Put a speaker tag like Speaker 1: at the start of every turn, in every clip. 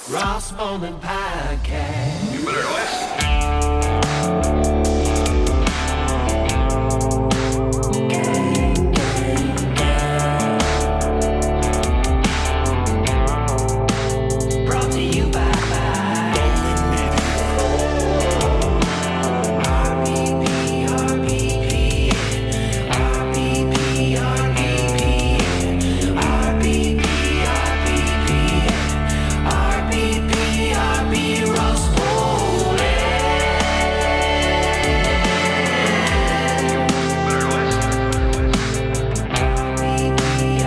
Speaker 1: Ross Bowling Podcast.
Speaker 2: You better listen.
Speaker 1: Brought to you by RBP, RBP, RBP, RBP, RBP, RBP, RBP, Ross Bowling.
Speaker 2: Better listen.
Speaker 1: RBP,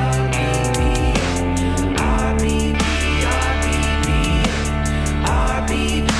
Speaker 1: RBP,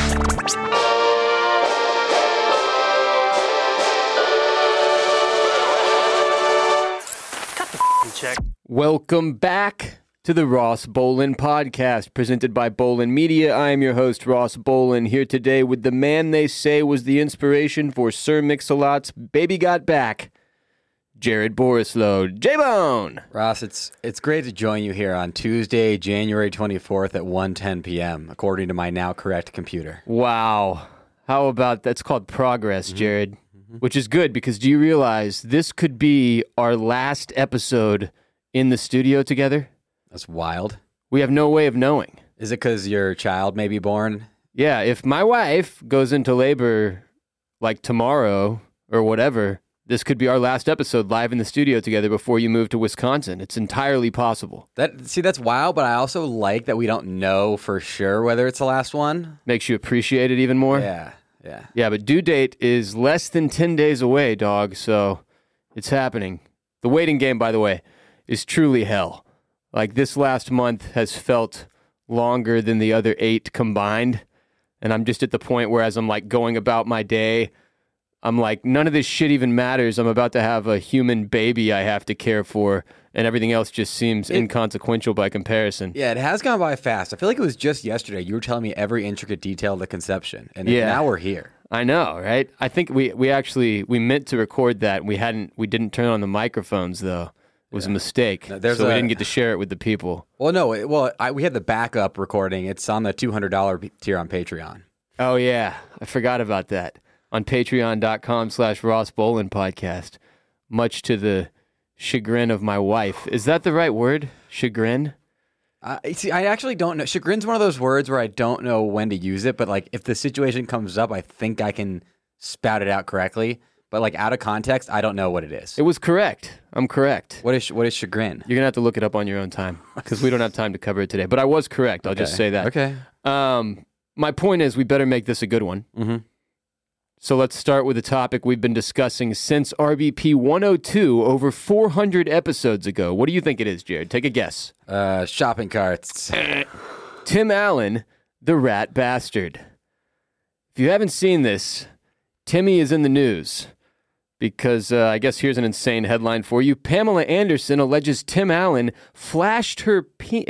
Speaker 3: Welcome back to the Ross Bowling Podcast, presented by Bowling Media. I am your host, Ross Bowling, here today with the man they say was the inspiration for Sir Mix-a-Lot's Baby Got Back, Jared Borislow. J-Bone!
Speaker 4: Ross, it's great to join you here on Tuesday, January 24th at 1:10 p.m., according to my now correct computer.
Speaker 3: Wow. How about that's called progress, Jared, which is good because do you realize this could be our last episode in the studio together?
Speaker 4: That's wild.
Speaker 3: We have no way of knowing.
Speaker 4: Is it because your child may be born?
Speaker 3: Yeah, if my wife goes into labor like tomorrow or whatever, this could be our last episode live in the studio together before you move to Wisconsin. It's entirely possible.
Speaker 4: That's wild, but I also like that we don't know for sure whether it's the last one.
Speaker 3: Makes you appreciate it even more?
Speaker 4: Yeah.
Speaker 3: Yeah, but due date is less than 10 days away, dog, so it's happening. The waiting game, by the way, is truly hell. Like, this last month has felt longer than the other 8 combined, and I'm just at the point where as I'm, like, going about my day, I'm like, none of this shit even matters. I'm about to have a human baby I have to care for, and everything else just seems inconsequential by comparison.
Speaker 4: Yeah, it has gone by fast. I feel like it was just yesterday. You were telling me every intricate detail of the conception, and
Speaker 3: Yeah.
Speaker 4: now we're here.
Speaker 3: I know, right? I think we meant to record that. We didn't turn on the microphones, though. It was a mistake.
Speaker 4: No,
Speaker 3: So we didn't get to share it with the people.
Speaker 4: Well, no, we had the backup recording. It's on the $200 tier on Patreon.
Speaker 3: Oh, yeah. I forgot about that. On patreon.com/Ross Bowling Podcast. Much to the chagrin of my wife. Is that the right word? Chagrin?
Speaker 4: See, I actually don't know. Chagrin's one of those words where I don't know when to use it, but like if the situation comes up, I think I can spout it out correctly. But like out of context, I don't know what it is.
Speaker 3: It was correct. I'm correct.
Speaker 4: What is chagrin?
Speaker 3: You're going to have to look it up on your own time because we don't have time to cover it today. But I was correct. I'll just say that.
Speaker 4: Okay.
Speaker 3: My point is we better make this a good one.
Speaker 4: Mm-hmm.
Speaker 3: So let's start with a topic we've been discussing since RBP 102 over 400 episodes ago. What do you think it is, Jared? Take a guess.
Speaker 4: Shopping carts.
Speaker 3: Tim Allen, the rat bastard. If you haven't seen this, Timmy is in the news because I guess here's an insane headline for you. Pamela Anderson alleges Tim Allen flashed her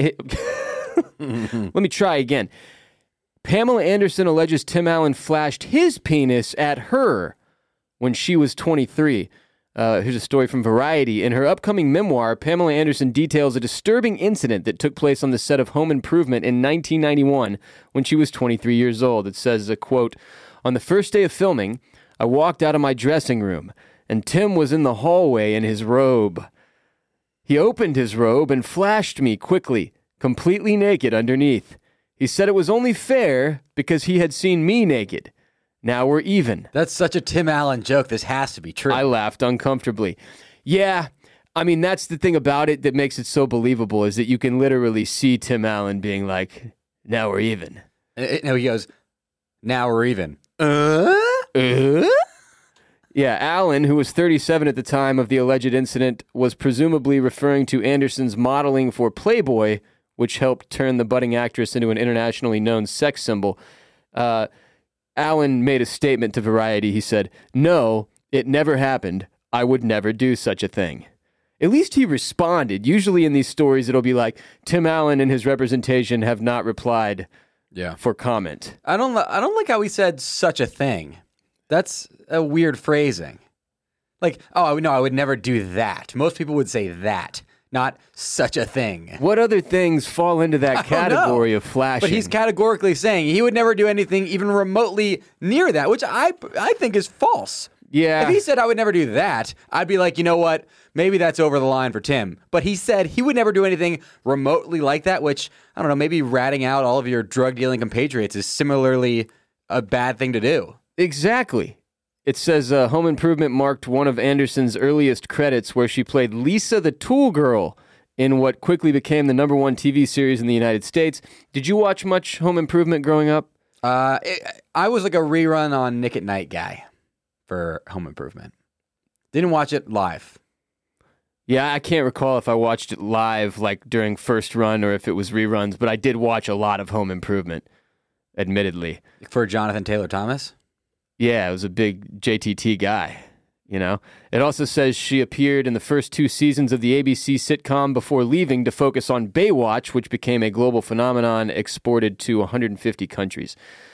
Speaker 3: Let me try again. Pamela Anderson alleges Tim Allen flashed his penis at her when she was 23. Here's a story from Variety. In her upcoming memoir, Pamela Anderson details a disturbing incident that took place on the set of Home Improvement in 1991 when she was 23 years old. It says, quote, "On the first day of filming, I walked out of my dressing room, and Tim was in the hallway in his robe. He opened his robe and flashed me quickly, completely naked underneath. He said it was only fair because he had seen me naked. Now we're even."
Speaker 4: That's such a Tim Allen joke. This has to be true.
Speaker 3: I laughed uncomfortably. Yeah, I mean, that's the thing about it that makes it so believable is that you can literally see Tim Allen being like, now we're even.
Speaker 4: No, he goes, now we're even.
Speaker 3: Yeah, Allen, who was 37 at the time of the alleged incident, was presumably referring to Anderson's modeling for Playboy, which helped turn the budding actress into an internationally known sex symbol. Allen made a statement to Variety. He said, "No, it never happened. I would never do such a thing." At least he responded. Usually in these stories, it'll be like, Tim Allen and his representation have not replied for comment.
Speaker 4: I don't like how he said such a thing. That's a weird phrasing. Like, oh, no, I would never do that. Most people would say that. not such a thing.
Speaker 3: What other things fall into that
Speaker 4: I don't know.
Speaker 3: category of flashing?
Speaker 4: But he's categorically saying he would never do anything even remotely near that, which I think is false.
Speaker 3: Yeah.
Speaker 4: If he said I would never do that, I'd be like, you know what? Maybe that's over the line for Tim. But he said he would never do anything remotely like that, which, I don't know, maybe ratting out all of your drug-dealing compatriots is similarly a bad thing to do.
Speaker 3: Exactly. It says Home Improvement marked one of Anderson's earliest credits where she played Lisa the Tool Girl in what quickly became the #1 TV series in the United States. Did you watch much Home Improvement growing up?
Speaker 4: I was like a rerun on Nick at Night guy for Home Improvement. Didn't watch it live.
Speaker 3: Yeah, I can't recall if I watched it live like during first run or if it was reruns, but I did watch a lot of Home Improvement, admittedly.
Speaker 4: For Jonathan Taylor Thomas?
Speaker 3: Yeah, it was a big JTT guy, you know? It also says she appeared in the first 2 seasons of the ABC sitcom before leaving to focus on Baywatch, which became a global phenomenon exported to 150 countries.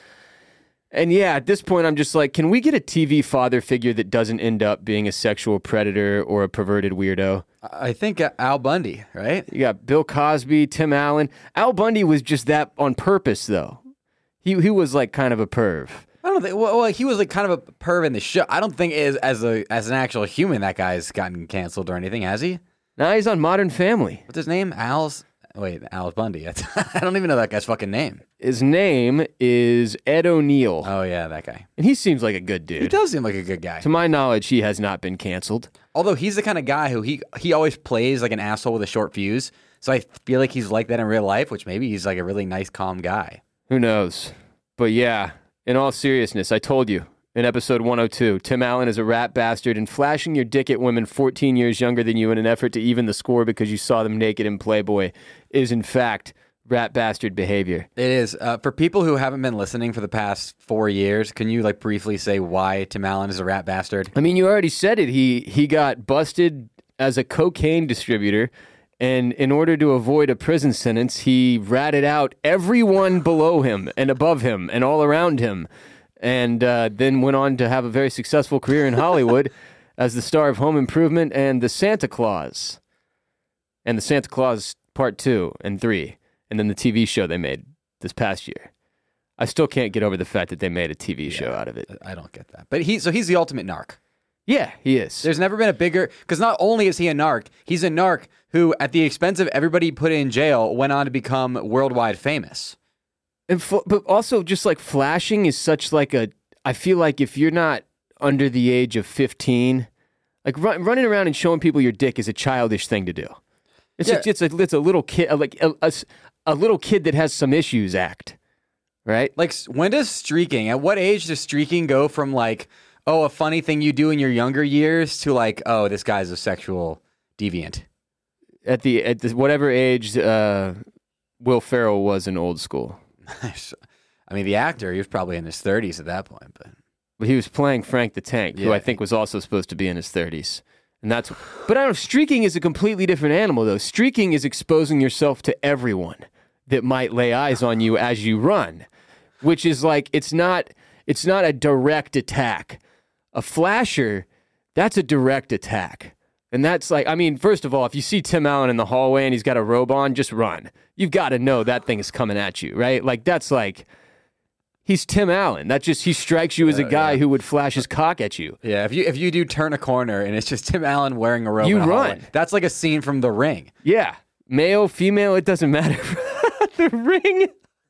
Speaker 3: And yeah, at this point, I'm just like, can we get a TV father figure that doesn't end up being a sexual predator or a perverted weirdo?
Speaker 4: I think Al Bundy, right?
Speaker 3: You got Bill Cosby, Tim Allen. Al Bundy was just that on purpose, though. He was like kind of a perv.
Speaker 4: I don't think. Well, he was like kind of a perv in the show. I don't think as an actual human that guy's gotten canceled or anything, has he?
Speaker 3: Now he's on Modern Family.
Speaker 4: What's his name? Al Bundy. I don't even know that guy's fucking name.
Speaker 3: His name is Ed O'Neill,
Speaker 4: Oh yeah, that guy.
Speaker 3: and he seems like a good dude.
Speaker 4: He does seem like a good guy.
Speaker 3: To my knowledge, he has not been canceled.
Speaker 4: Although he's the kind of guy who he always plays like an asshole with a short fuse. So I feel like he's like that in real life, which maybe he's like a really nice, calm guy.
Speaker 3: Who knows? But yeah, in all seriousness, I told you in episode 102, Tim Allen is a rat bastard, and flashing your dick at women 14 years younger than you in an effort to even the score because you saw them naked in Playboy is, in fact, rat bastard behavior.
Speaker 4: It is. For people who haven't been listening for the past 4 years, can you like briefly say why Tim Allen is a rat bastard?
Speaker 3: I mean, you already said it. He got busted as a cocaine distributor, and in order to avoid a prison sentence, he ratted out everyone below him and above him and all around him, and then went on to have a very successful career in Hollywood as the star of Home Improvement and The Santa Claus, and The Santa Claus Part 2 and 3, and then the TV show they made this past year. I still can't get over the fact that they made a TV show out of it.
Speaker 4: I don't get that. But he's the ultimate narc.
Speaker 3: Yeah, he is.
Speaker 4: There's never been a bigger, because not only is he a narc, he's a narc who, at the expense of everybody he put in jail, went on to become worldwide famous.
Speaker 3: But also, just like flashing is such like a. I feel like if you're not under the age of 15, like running around and showing people your dick is a childish thing to do. It's
Speaker 4: Yeah.
Speaker 3: it's a little kid, like a little kid that has some issues act, right?
Speaker 4: Like, when does streaking, at what age does streaking go from like, oh, a funny thing you do in your younger years to like, oh, this guy's a sexual deviant?
Speaker 3: At the whatever age Will Ferrell was in Old School.
Speaker 4: I mean, the actor, he was probably in his 30s at that point,
Speaker 3: But he was playing Frank the Tank, who
Speaker 4: Yeah.
Speaker 3: I think was also supposed to be in his 30s. And but I don't know, streaking is a completely different animal, though. Streaking is exposing yourself to everyone that might lay eyes on you as you run, which is like, it's not a direct attack. A flasher, that's a direct attack. And that's like, I mean, first of all, if you see Tim Allen in the hallway and he's got a robe on, just run. You've got to know that thing is coming at you, right? Like, that's like, he's Tim Allen. He strikes you as a guy who would flash his cock at you.
Speaker 4: Yeah, if you do turn a corner and it's just Tim Allen wearing a robe,
Speaker 3: You
Speaker 4: in a hallway,
Speaker 3: run.
Speaker 4: that's like a scene from The Ring.
Speaker 3: Yeah. Male, female, it doesn't matter. The Ring.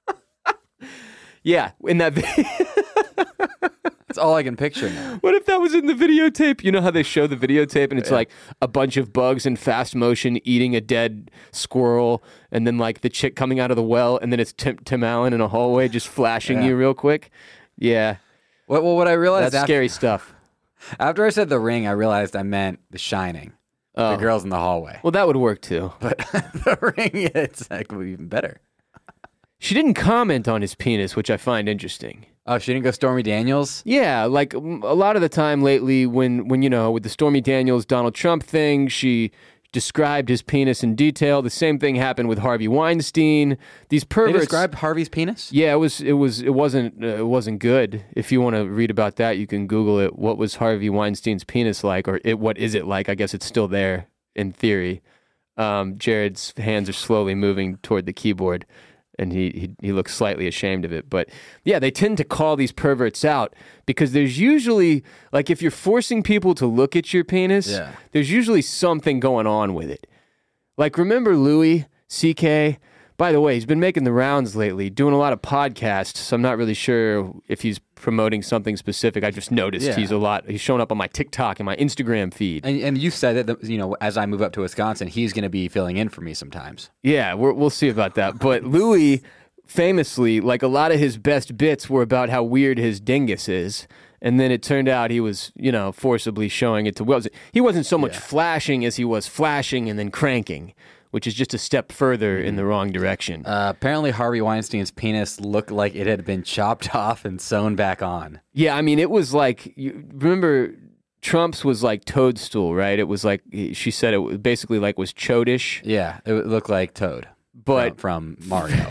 Speaker 3: Yeah, in that video.
Speaker 4: That's all I can picture now.
Speaker 3: What if that was in the videotape? You know how they show the videotape and it's like a bunch of bugs in fast motion eating a dead squirrel, and then like the chick coming out of the well, and then it's Tim Allen in a hallway just flashing
Speaker 4: Yeah.
Speaker 3: you real quick? Yeah.
Speaker 4: What I realized
Speaker 3: That's
Speaker 4: after,
Speaker 3: scary stuff.
Speaker 4: after I said The Ring, I realized I meant The Shining.
Speaker 3: Oh.
Speaker 4: The girls in the hallway.
Speaker 3: Well, that would work too.
Speaker 4: But The Ring, it's like even better.
Speaker 3: She didn't comment on his penis, which I find interesting.
Speaker 4: Oh, she didn't go Stormy Daniels?
Speaker 3: Yeah, like a lot of the time lately when you know, with the Stormy Daniels Donald Trump thing, she described his penis in detail. The same thing happened with Harvey Weinstein. These
Speaker 4: They
Speaker 3: perverts.
Speaker 4: described Harvey's penis?
Speaker 3: Yeah, it wasn't good. If you want to read about that, you can Google it. What was Harvey Weinstein's penis like, or what is it like? I guess it's still there in theory. Jared's hands are slowly moving toward the keyboard, and he looks slightly ashamed of it. But yeah, they tend to call these perverts out because there's usually, like, if you're forcing people to look at your penis,
Speaker 4: Yeah.
Speaker 3: there's usually something going on with it. Like, remember Louis C.K.? By the way, he's been making the rounds lately, doing a lot of podcasts, so I'm not really sure if he's promoting something specific. I just noticed
Speaker 4: Yeah.
Speaker 3: he's showing up on my TikTok and my Instagram feed.
Speaker 4: And you said that, as I move up to Wisconsin, he's going to be filling in for me sometimes.
Speaker 3: Yeah, we'll see about that. But Louis, famously, like, a lot of his best bits were about how weird his dingus is. And then it turned out he was, forcibly showing it to Wells. He wasn't so much flashing as he was flashing and then cranking, which is just a step further in the wrong direction.
Speaker 4: Apparently, Harvey Weinstein's penis looked like it had been chopped off and sewn back on.
Speaker 3: Yeah, I mean, it was like, remember, Trump's was like Toadstool, right? It was like, she said it was basically like was chodish.
Speaker 4: Yeah, it looked like Toad,
Speaker 3: But
Speaker 4: from Mario.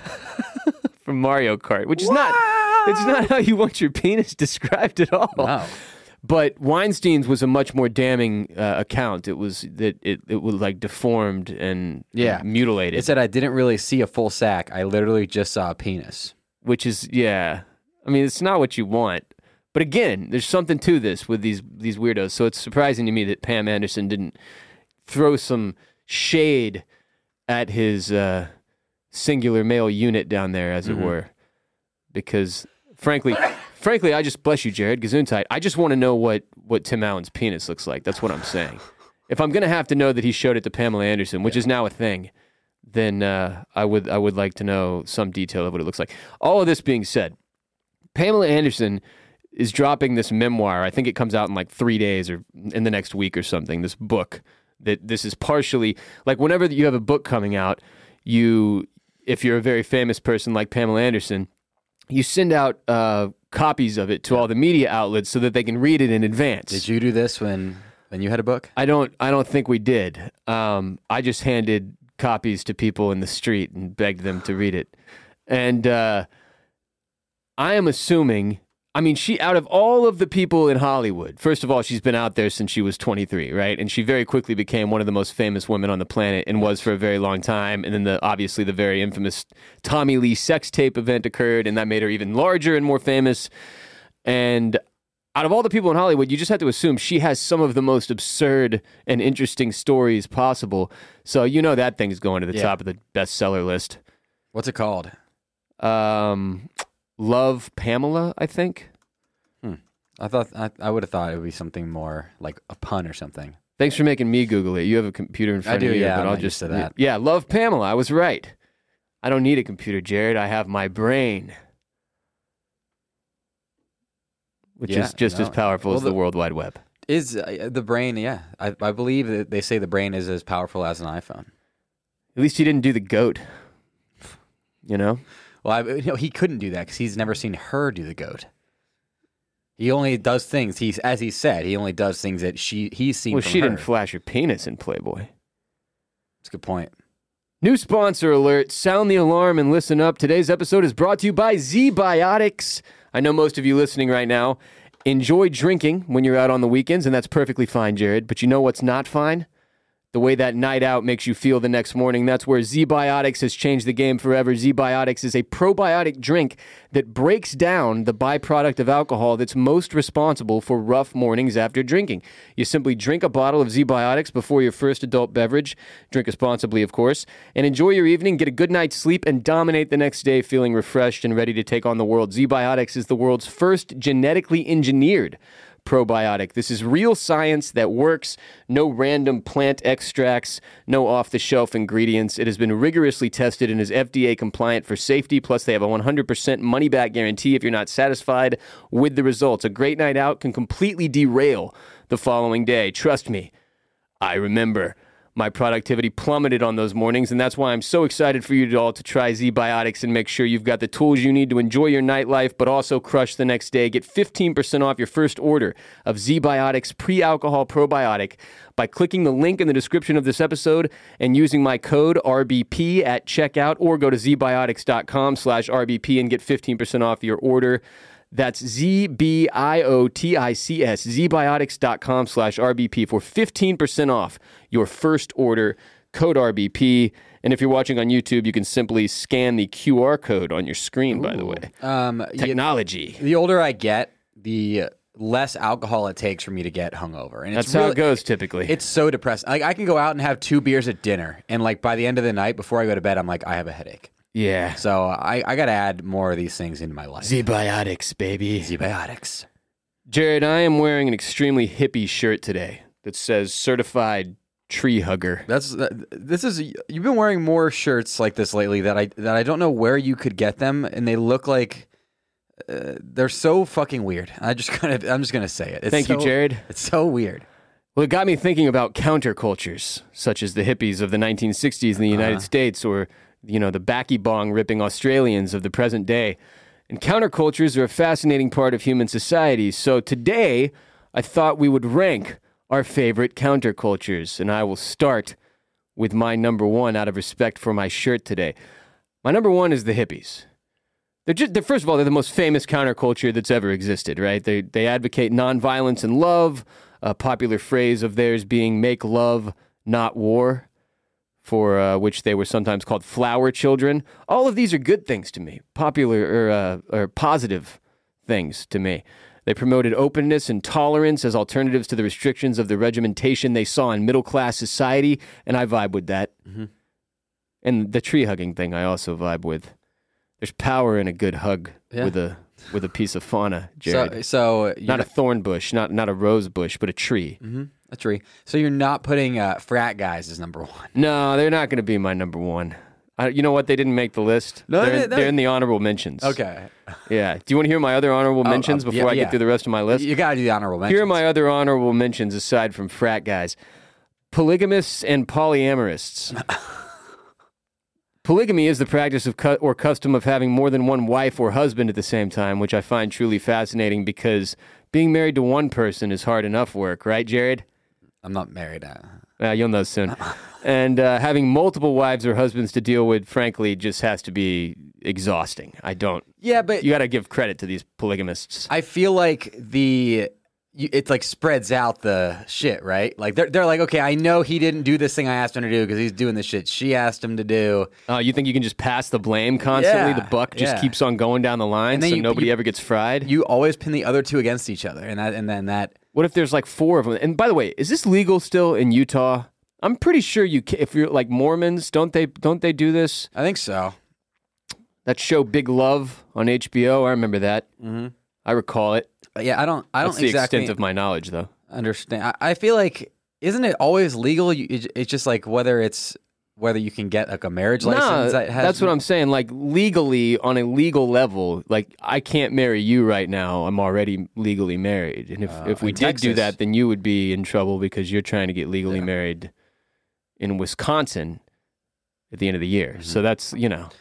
Speaker 3: from Mario Kart, which is not, it's not how you want your penis described at all.
Speaker 4: No.
Speaker 3: But Weinstein's was a much more damning account. It was that it was like deformed and mutilated.
Speaker 4: It said I didn't really see a full sack. I literally just saw a penis.
Speaker 3: Which is, I mean, it's not what you want. But again, there's something to this with these weirdos. So it's surprising to me that Pam Anderson didn't throw some shade at his singular male unit down there, as it were. Because, frankly, I just, bless you, Jared, Gesundheit, I just want to know what Tim Allen's penis looks like. That's what I'm saying. If I'm going to have to know that he showed it to Pamela Anderson, which is now a thing, then I would like to know some detail of what it looks like. All of this being said, Pamela Anderson is dropping this memoir. I think it comes out in like 3 days or in the next week or something, this book. That this is partially, like, whenever you have a book coming out, if you're a very famous person like Pamela Anderson, you send out copies of it to all the media outlets so that they can read it in advance.
Speaker 4: Did you do this when you had a book?
Speaker 3: I don't think we did. I just handed copies to people in the street and begged them to read it. And I am assuming, I mean, she, out of all of the people in Hollywood, first of all, she's been out there since she was 23, right? And she very quickly became one of the most famous women on the planet and was for a very long time. And then obviously the very infamous Tommy Lee sex tape event occurred, and that made her even larger and more famous. And out of all the people in Hollywood, you just have to assume she has some of the most absurd and interesting stories possible. So that thing's going to the top of the bestseller list.
Speaker 4: What's it called?
Speaker 3: Love Pamela, I think.
Speaker 4: I would have thought it would be something more like a pun or something.
Speaker 3: Thanks for making me Google it. You have a computer in front
Speaker 4: I do,
Speaker 3: of you,
Speaker 4: yeah,
Speaker 3: but
Speaker 4: I'm
Speaker 3: I'll
Speaker 4: not
Speaker 3: just
Speaker 4: used to that.
Speaker 3: Yeah, Love Pamela. I was right. I don't need a computer, Jared. I have my brain, which is just as powerful as the World Wide Web.
Speaker 4: Is the brain? Yeah, I believe that they say the brain is as powerful as an iPhone.
Speaker 3: At least he didn't do the goat.
Speaker 4: Well, he couldn't do that because he's never seen her do the goat. He only does things. As he said, he only does things that he's seen.
Speaker 3: Well,
Speaker 4: from
Speaker 3: she
Speaker 4: her.
Speaker 3: didn't flash her penis in Playboy.
Speaker 4: That's a good point.
Speaker 3: New sponsor alert. Sound the alarm and listen up. Today's episode is brought to you by Z-Biotics. I know most of you listening right now enjoy drinking when you're out on the weekends, and that's perfectly fine, Jared. But you know what's not fine? The way that night out makes you feel the next morning. That's where Z-Biotics has changed the game forever. Z-Biotics is a probiotic drink that breaks down the byproduct of alcohol that's most responsible for rough mornings after drinking. You simply drink a bottle of Z-Biotics before your first adult beverage. Drink responsibly, of course. And enjoy your evening, get a good night's sleep, and dominate the next day feeling refreshed and ready to take on the world. Z-Biotics is the world's first genetically engineered probiotic. This is real science that works. No random plant extracts, no off-the-shelf ingredients. It has been rigorously tested and is FDA compliant for safety. Plus, they have a 100% money-back guarantee if you're not satisfied with the results. A great night out can completely derail the following day. Trust me, I remember. My productivity plummeted on those mornings, and that's why I'm so excited for you all to try Z-Biotics and make sure you've got the tools you need to enjoy your nightlife, but also crush the next day. Get 15% off your first order of Z-Biotics pre-alcohol probiotic by clicking the link in the description of this episode and using my code RBP at checkout, or go to zbiotics.com/RBP and get 15% off your order. That's ZBIOTICS, zbiotics.com/RBP for 15% off your first order code RBP. And if you're watching on YouTube, you can simply scan the QR code on your screen, by the way. Technology.
Speaker 4: The older I get, the less alcohol it takes for me to get hungover. And
Speaker 3: That's how it goes typically.
Speaker 4: It's so depressing. Like, I can go out and have 2 beers at dinner, and like by the end of the night, before I go to bed, I'm like, I have a headache.
Speaker 3: Yeah.
Speaker 4: So I got to add more of these things into my life.
Speaker 3: Zbiotics, baby.
Speaker 4: Zbiotics.
Speaker 3: Jared, I am wearing an extremely hippie shirt today that says certified tree hugger.
Speaker 4: You've been wearing more shirts like this lately that I don't know where you could get them, and they look like they're so fucking weird. I'm just gonna say it.
Speaker 3: Thank you, Jared.
Speaker 4: It's so weird.
Speaker 3: Well, it got me thinking about countercultures, such as the hippies of the 1960s in the United States, or the backy bong ripping Australians of the present day. And countercultures are a fascinating part of human society. So today, I thought we would rank our favorite countercultures, and I will start with my number one out of respect for my shirt today. My number one is the hippies. They're first of all, they're the most famous counterculture that's ever existed, right? They advocate nonviolence and love, a popular phrase of theirs being "make love, not war," for which they were sometimes called flower children. All of these are good things to me, popular or positive things to me. They promoted openness and tolerance as alternatives to the restrictions of the regimentation they saw in middle-class society, and I vibe with that. Mm-hmm. And the tree-hugging thing I also vibe with. There's power in a good hug with a piece of fauna, Jared.
Speaker 4: So
Speaker 3: not a thorn bush, not a rose bush, but a tree.
Speaker 4: Mm-hmm. A tree. So you're not putting frat guys as number one.
Speaker 3: No, they're not going to be my number one. You know what? They didn't make the list.
Speaker 4: No,
Speaker 3: they're in the honorable mentions.
Speaker 4: Okay.
Speaker 3: Yeah. Do you want to hear my other honorable mentions before I get through the rest of my list?
Speaker 4: You got to do the honorable mentions.
Speaker 3: Here are my other honorable mentions aside from frat guys. Polygamists and polyamorists. Polygamy is the practice of or custom of having more than one wife or husband at the same time, which I find truly fascinating because being married to one person is hard enough work, right, Jared?
Speaker 4: I'm not married.
Speaker 3: You'll know soon. And having multiple wives or husbands to deal with, frankly, just has to be exhausting.
Speaker 4: Yeah, but
Speaker 3: you got to give credit to these polygamists.
Speaker 4: I feel like it like spreads out the shit, right? Like they're like, okay, I know he didn't do this thing I asked him to do because he's doing the shit she asked him to do.
Speaker 3: You think you can just pass the blame constantly?
Speaker 4: Yeah,
Speaker 3: The buck just keeps on going down the line, so nobody ever gets fried?
Speaker 4: You always pin the other two against each other, and then that.
Speaker 3: What if there's like 4 of them? And by the way, is this legal still in Utah? I'm pretty sure you can, if you're like Mormons, don't they do this?
Speaker 4: I think so.
Speaker 3: That show Big Love on HBO, I remember that. Mm-hmm. I recall it.
Speaker 4: Yeah, I don't
Speaker 3: That's the
Speaker 4: exactly
Speaker 3: extent of my knowledge, though.
Speaker 4: Understand. I feel like, isn't it always legal? It's just like whether you can get like a marriage license.
Speaker 3: That's what I'm saying. Like legally, on a legal level, like I can't marry you right now. I'm already legally married, and if we did do that, then you would be in trouble because you're trying to get legally married in Wisconsin at the end of the year. Mm-hmm. So that's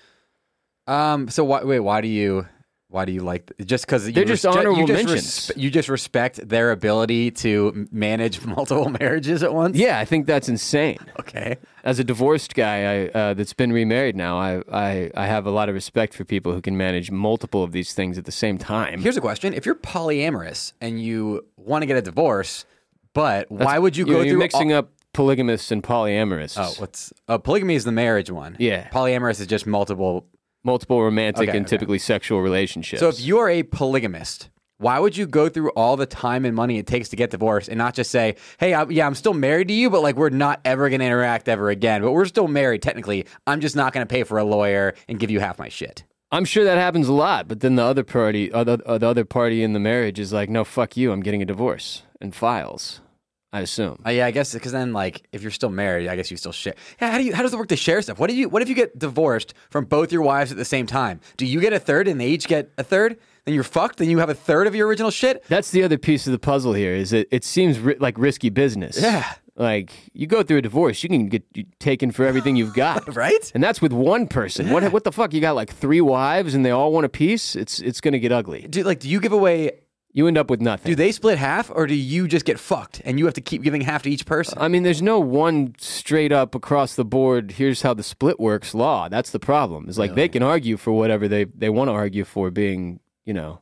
Speaker 4: So why do you like just because
Speaker 3: they're just honorable mentions?
Speaker 4: You just respect their ability to manage multiple marriages at once?
Speaker 3: Yeah, I think that's insane.
Speaker 4: Okay.
Speaker 3: As a divorced guy that's been remarried now, I have a lot of respect for people who can manage multiple of these things at the same time.
Speaker 4: Here's a question: if you're polyamorous and you want to get a divorce, but why would you go through
Speaker 3: mixing up polygamists and polyamorous?
Speaker 4: Polygamy is the marriage one.
Speaker 3: Yeah.
Speaker 4: Polyamorous is just multiple
Speaker 3: romantic and typically sexual relationships.
Speaker 4: So if you are a polygamist, why would you go through all the time and money it takes to get divorced and not just say, hey, I'm still married to you, but like we're not ever going to interact ever again, but we're still married technically. I'm just not going to pay for a lawyer and give you half my shit.
Speaker 3: I'm sure that happens a lot, but then the other party in the marriage is like, no, fuck you, I'm getting a divorce and files. I assume.
Speaker 4: Yeah, I guess because then, like, if you're still married, I guess you still share. Yeah, how does it work to share stuff? What if you get divorced from both your wives at the same time? Do you get a third and they each get a third? Then you're fucked. Then you have a third of your original shit.
Speaker 3: That's the other piece of the puzzle here. Is it seems like risky business?
Speaker 4: Yeah.
Speaker 3: Like you go through a divorce, you can get taken for everything you've got,
Speaker 4: right?
Speaker 3: And that's with one person. Yeah. What the fuck? You got like 3 wives and they all want a piece? It's going to get ugly.
Speaker 4: Do you give away?
Speaker 3: You end up with nothing.
Speaker 4: Do they split half, or do you just get fucked and you have to keep giving half to each person?
Speaker 3: I mean, there's no one straight up across the board, here's how the split works law. That's the problem. It's like they can argue for whatever they want to argue for being, the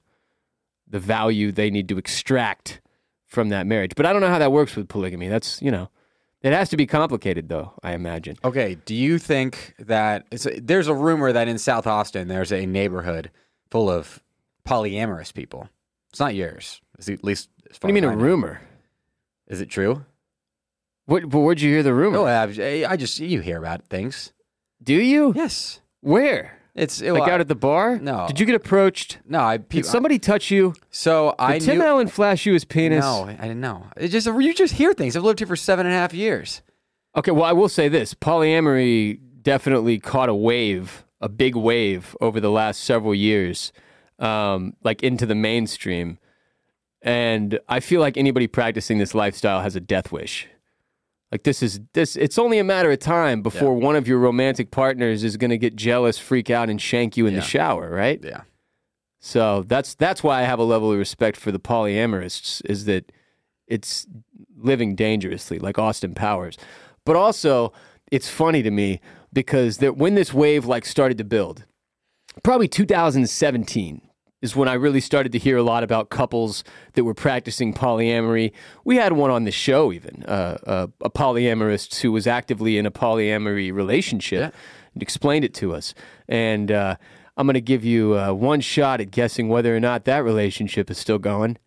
Speaker 3: value they need to extract from that marriage. But I don't know how that works with polygamy. That's, It has to be complicated, though, I imagine.
Speaker 4: Okay, do you think that there's a rumor that in South Austin there's a neighborhood full of polyamorous people? It's not yours, at least as far
Speaker 3: What do you mean
Speaker 4: as
Speaker 3: a
Speaker 4: I know.
Speaker 3: rumor?
Speaker 4: Is it true?
Speaker 3: But where'd you hear the rumor?
Speaker 4: Oh, I just you hear about things.
Speaker 3: Do you?
Speaker 4: Yes,
Speaker 3: Where?
Speaker 4: it's
Speaker 3: Like out at the bar?
Speaker 4: No.
Speaker 3: Did you get approached?
Speaker 4: no.
Speaker 3: Did somebody touch you?
Speaker 4: So I
Speaker 3: Did Tim
Speaker 4: knew.
Speaker 3: Allen flash you his penis?
Speaker 4: No, I didn't know. It just you just hear things. I've lived here for 7.5 years.
Speaker 3: Okay, well, I will say this. Polyamory definitely caught a big wave over the last several years, like into the mainstream. And I feel like anybody practicing this lifestyle has a death wish. Like it's only a matter of time before one of your romantic partners is going to get jealous, freak out, and shank you in the shower, right?
Speaker 4: Yeah.
Speaker 3: So that's why I have a level of respect for the polyamorists, is that it's living dangerously, like Austin Powers. But also, it's funny to me because when this wave like started to build, probably 2017 is when I really started to hear a lot about couples that were practicing polyamory. We had one on the show even, a polyamorist who was actively in a polyamory relationship and explained it to us. And I'm going to give you one shot at guessing whether or not that relationship is still going.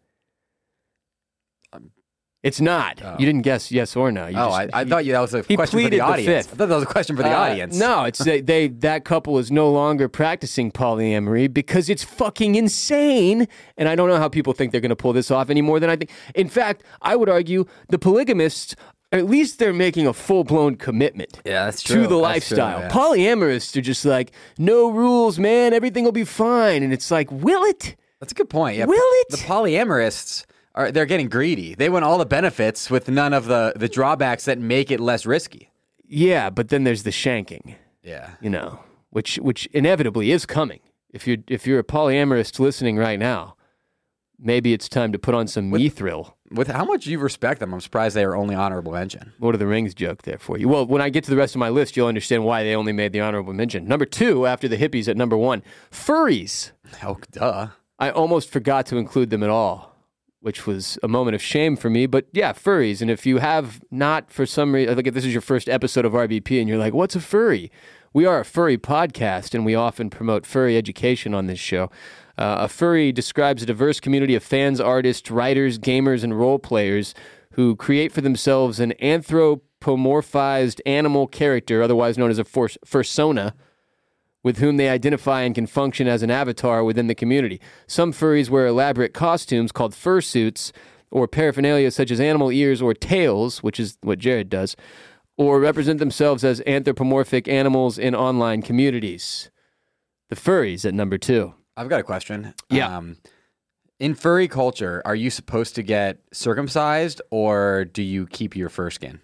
Speaker 3: It's not. You didn't guess yes or no.
Speaker 4: I thought that was a
Speaker 3: he
Speaker 4: question for
Speaker 3: pleaded
Speaker 4: the
Speaker 3: the
Speaker 4: audience.
Speaker 3: fifth.
Speaker 4: I thought that was a question for the audience.
Speaker 3: No, it's that couple is no longer practicing polyamory because it's fucking insane. And I don't know how people think they're going to pull this off any more than I think. In fact, I would argue the polygamists, at least they're making a full-blown commitment
Speaker 4: Yeah, that's
Speaker 3: to
Speaker 4: true.
Speaker 3: the
Speaker 4: That's
Speaker 3: lifestyle.
Speaker 4: true, yeah.
Speaker 3: Polyamorists are just like, no rules, man. Everything will be fine. And it's like, will it?
Speaker 4: That's a good point. Yeah,
Speaker 3: Will it?
Speaker 4: The polyamorists they're getting greedy. They want all the benefits with none of the drawbacks that make it less risky.
Speaker 3: Yeah, but then there's the shanking.
Speaker 4: Yeah.
Speaker 3: You know, which inevitably is coming. If you're a polyamorist listening right now, maybe it's time to put on some mithril.
Speaker 4: With how much you respect them, I'm surprised they are only honorable mention.
Speaker 3: Lord of the Rings joke there for you. Well, when I get to the rest of my list, you'll understand why they only made the honorable mention. Number 2, after the hippies at number 1, furries.
Speaker 4: Oh, duh.
Speaker 3: I almost forgot to include them at all, which was a moment of shame for me. But yeah, furries. And if you have not, for some reason, like if this is your first episode of RBP and you're like, what's a furry? We are a furry podcast, and we often promote furry education on this show. A furry describes a diverse community of fans, artists, writers, gamers, and role players who create for themselves an anthropomorphized animal character, otherwise known as a fursona, with whom they identify and can function as an avatar within the community. Some furries wear elaborate costumes called fursuits, or paraphernalia such as animal ears or tails, which is what Jared does, or represent themselves as anthropomorphic animals in online communities. The furries at number 2.
Speaker 4: I've got a question.
Speaker 3: Yeah.
Speaker 4: In furry culture, are you supposed to get circumcised or do you keep your foreskin?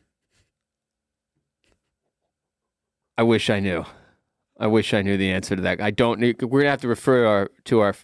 Speaker 3: I wish I knew. I wish I knew the answer to that. I don't. We're gonna have to refer to our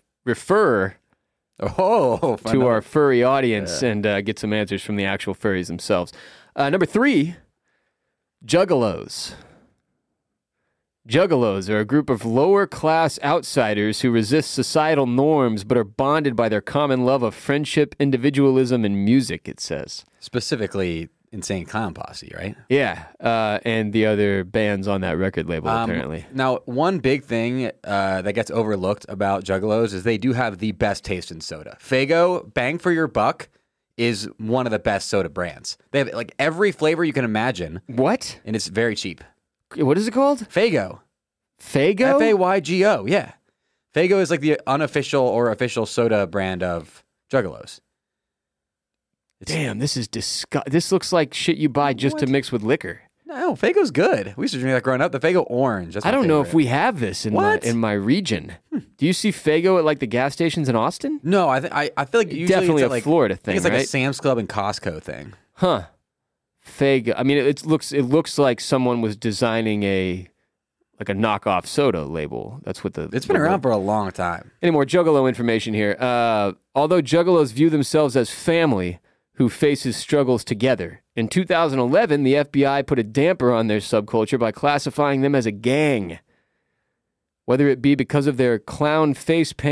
Speaker 3: furry audience and get some answers from the actual furries themselves. Number 3, juggalos. Juggalos are a group of lower-class outsiders who resist societal norms but are bonded by their common love of friendship, individualism, and music, it says.
Speaker 4: Specifically, Insane Clown Posse, right?
Speaker 3: Yeah, and the other bands on that record label, apparently.
Speaker 4: Now, one big thing that gets overlooked about Juggalos is they do have the best taste in soda. Faygo, bang for your buck, is one of the best soda brands. They have like every flavor you can imagine,
Speaker 3: What?
Speaker 4: and it's very cheap.
Speaker 3: What is it called?
Speaker 4: Faygo.
Speaker 3: Faygo?
Speaker 4: Faygo, yeah. Faygo is like the unofficial or official soda brand of Juggalos.
Speaker 3: Damn, this is This looks like shit you buy just to mix with liquor.
Speaker 4: No, Faygo's good. We used to drink that growing up. The Faygo Orange. That's
Speaker 3: I
Speaker 4: my
Speaker 3: don't know if
Speaker 4: favorite.
Speaker 3: we have this in
Speaker 4: What?
Speaker 3: my region. Do you see Faygo at like the gas stations in Austin?
Speaker 4: No, I feel like usually
Speaker 3: Definitely
Speaker 4: it's
Speaker 3: a
Speaker 4: at, like,
Speaker 3: Florida
Speaker 4: I think
Speaker 3: thing,
Speaker 4: it's like a
Speaker 3: right?
Speaker 4: Sam's Club and Costco thing.
Speaker 3: Huh. Faygo. I mean, it looks like someone was designing a knockoff soda label. That's what
Speaker 4: It's been around for a long time.
Speaker 3: Any more Juggalo information here? Although Juggalos view themselves as family who faces struggles together, in 2011, the FBI put a damper on their subculture by classifying them as a gang. Whether it be because of their clown face paint,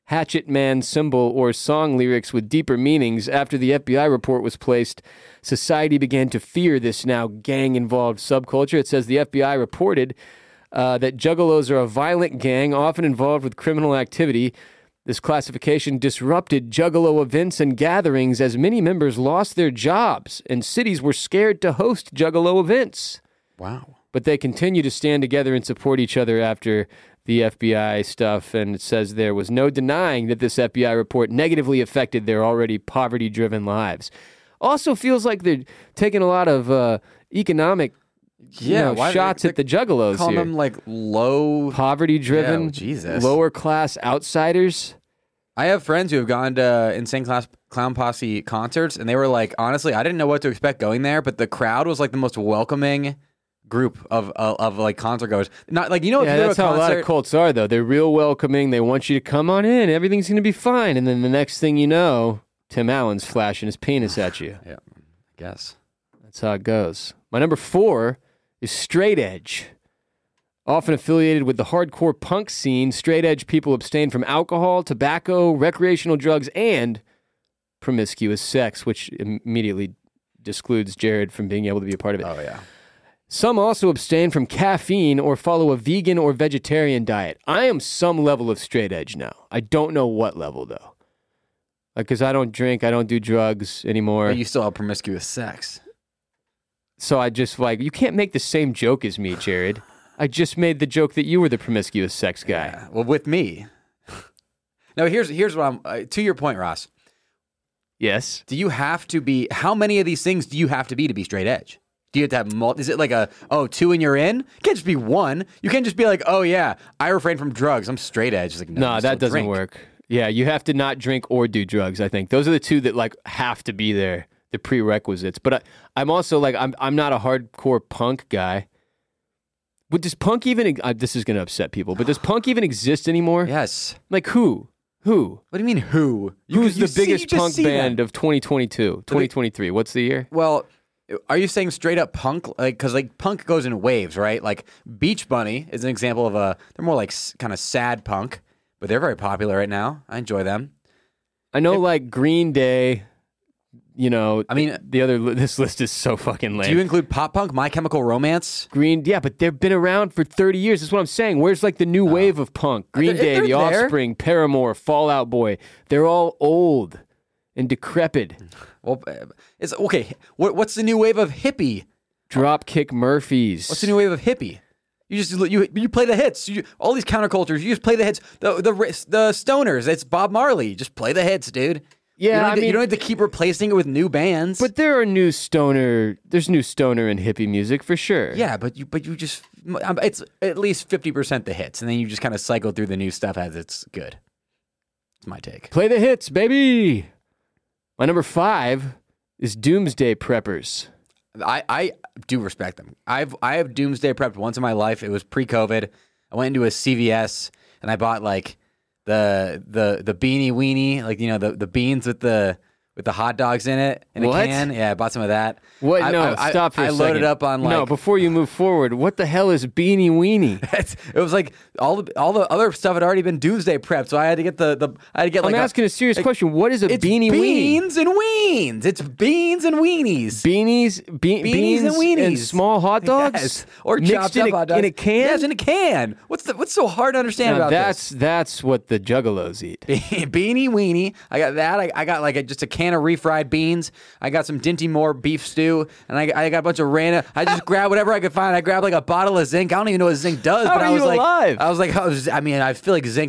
Speaker 3: Hatchet Man symbol or song lyrics with deeper meanings. After the FBI report was placed, society began to fear this now gang-involved subculture. It says the FBI reported that juggalos are a violent gang, often involved with criminal activity. This classification disrupted juggalo events and gatherings as many members lost their jobs and cities were scared to host juggalo events.
Speaker 4: Wow.
Speaker 3: But they continue to stand together and support each other after the FBI stuff. And it says there was no denying that this FBI report negatively affected their already poverty-driven lives. Also feels like they're taking a lot of economic
Speaker 4: why
Speaker 3: shots
Speaker 4: they're
Speaker 3: at the juggalos
Speaker 4: calling
Speaker 3: here.
Speaker 4: them like low.
Speaker 3: Poverty-driven,
Speaker 4: Yeah, Jesus.
Speaker 3: lower-class outsiders.
Speaker 4: I have friends who have gone to Insane Clown Posse concerts, and they were like, honestly, I didn't know what to expect going there, but the crowd was like the most welcoming group of like concert goers. Not like, if
Speaker 3: Yeah,
Speaker 4: you go
Speaker 3: that's
Speaker 4: to a
Speaker 3: how a lot
Speaker 4: concert,
Speaker 3: of cults are, though. They're real welcoming. They want you to come on in. Everything's going to be fine. And then the next thing you know, Tim Allen's flashing his penis at you.
Speaker 4: yeah, I guess.
Speaker 3: That's how it goes. My number 4 is straight edge. Often affiliated with the hardcore punk scene, straight edge people abstain from alcohol, tobacco, recreational drugs, and promiscuous sex, which immediately discludes Jared from being able to be a part of it.
Speaker 4: Oh yeah.
Speaker 3: Some also abstain from caffeine or follow a vegan or vegetarian diet. I am some level of straight edge now. I don't know what level, though. Because I don't drink, I don't do drugs anymore.
Speaker 4: But you still have promiscuous sex.
Speaker 3: So I just you can't make the same joke as me, Jared. I just made the joke that you were the promiscuous sex guy.
Speaker 4: Yeah. Well, with me. No, here's what I'm to your point, Ross.
Speaker 3: Yes.
Speaker 4: Do you have to be? How many of these things do you have to be straight edge? Do you have to have is it like two and you're in? It can't just be one. You can't just be like, oh yeah, I refrain from drugs. I'm straight edge. It's like, no,
Speaker 3: No, that doesn't work. Yeah, you have to not drink or do drugs, I think. Those are the two that have to be there, the prerequisites. But I'm also I'm not a hardcore punk guy. But does punk even this is going to upset people, but does punk even exist anymore?
Speaker 4: Yes.
Speaker 3: Like who? What
Speaker 4: do you mean who?
Speaker 3: Who's the
Speaker 4: you
Speaker 3: biggest
Speaker 4: just
Speaker 3: punk
Speaker 4: see
Speaker 3: band
Speaker 4: them.
Speaker 3: of 2022, 2023? What's the year?
Speaker 4: Well, are you saying straight up punk? Because punk goes in waves, right? Like Beach Bunny is an example of they're more like kind of sad punk, but they're very popular right now. I enjoy them.
Speaker 3: I know Green Day,
Speaker 4: I mean,
Speaker 3: this list is so fucking lame.
Speaker 4: do you include pop punk, My Chemical Romance?
Speaker 3: Yeah, but they've been around for 30 years. That's what I'm saying. Where's the new wave of punk? Green Day,
Speaker 4: they're
Speaker 3: The
Speaker 4: there.
Speaker 3: Offspring, Paramore, Fall Out Boy. They're all old and decrepit.
Speaker 4: Well, it's okay. What's the new wave of hippie?
Speaker 3: Dropkick Murphys.
Speaker 4: What's the new wave of hippie? You just you play the hits. All these countercultures. You just play the hits. The stoners. It's Bob Marley. Just play the hits, dude.
Speaker 3: Yeah,
Speaker 4: you don't have to keep replacing it with new bands.
Speaker 3: But there are new stoner. There's new stoner and hippie music for sure.
Speaker 4: Yeah, but you just it's at least 50% the hits, and then you just kind of cycle through the new stuff as it's good. It's my take.
Speaker 3: Play the hits, baby. My number 5 is Doomsday Preppers.
Speaker 4: I do respect them. I have Doomsday prepped once in my life. It was pre-COVID. I went into a CVS and I bought the beanie weenie, the beans with the hot dogs in it in
Speaker 3: What?
Speaker 4: a can. Yeah, I bought some of that.
Speaker 3: What? Stop for a
Speaker 4: I
Speaker 3: second.
Speaker 4: loaded up on
Speaker 3: No, before you move forward, what the hell is Beanie Weenie?
Speaker 4: it was like all the other stuff had already been Doomsday prepped, so I had to get
Speaker 3: I'm asking a serious question. What is a
Speaker 4: It's
Speaker 3: Beanie Weenie?
Speaker 4: beans and weenies. It's beans and weenies.
Speaker 3: Beanies and
Speaker 4: weenies.
Speaker 3: and small hot dogs,
Speaker 4: Yes. Or
Speaker 3: mixed
Speaker 4: chopped
Speaker 3: in
Speaker 4: up hot dogs.
Speaker 3: in a can.
Speaker 4: Yes, in a can. What's so hard to understand
Speaker 3: Now,
Speaker 4: about this?
Speaker 3: that's what the Juggalos eat.
Speaker 4: Beanie weenie. I got that. I got just a can of refried beans. I got some Dinty Moore beef stew, and I got a bunch of random. I just grabbed whatever I could find. I grabbed a bottle of zinc. I don't even know what zinc does,
Speaker 3: How
Speaker 4: but
Speaker 3: are
Speaker 4: I was
Speaker 3: you
Speaker 4: like,
Speaker 3: alive?
Speaker 4: I feel like zinc.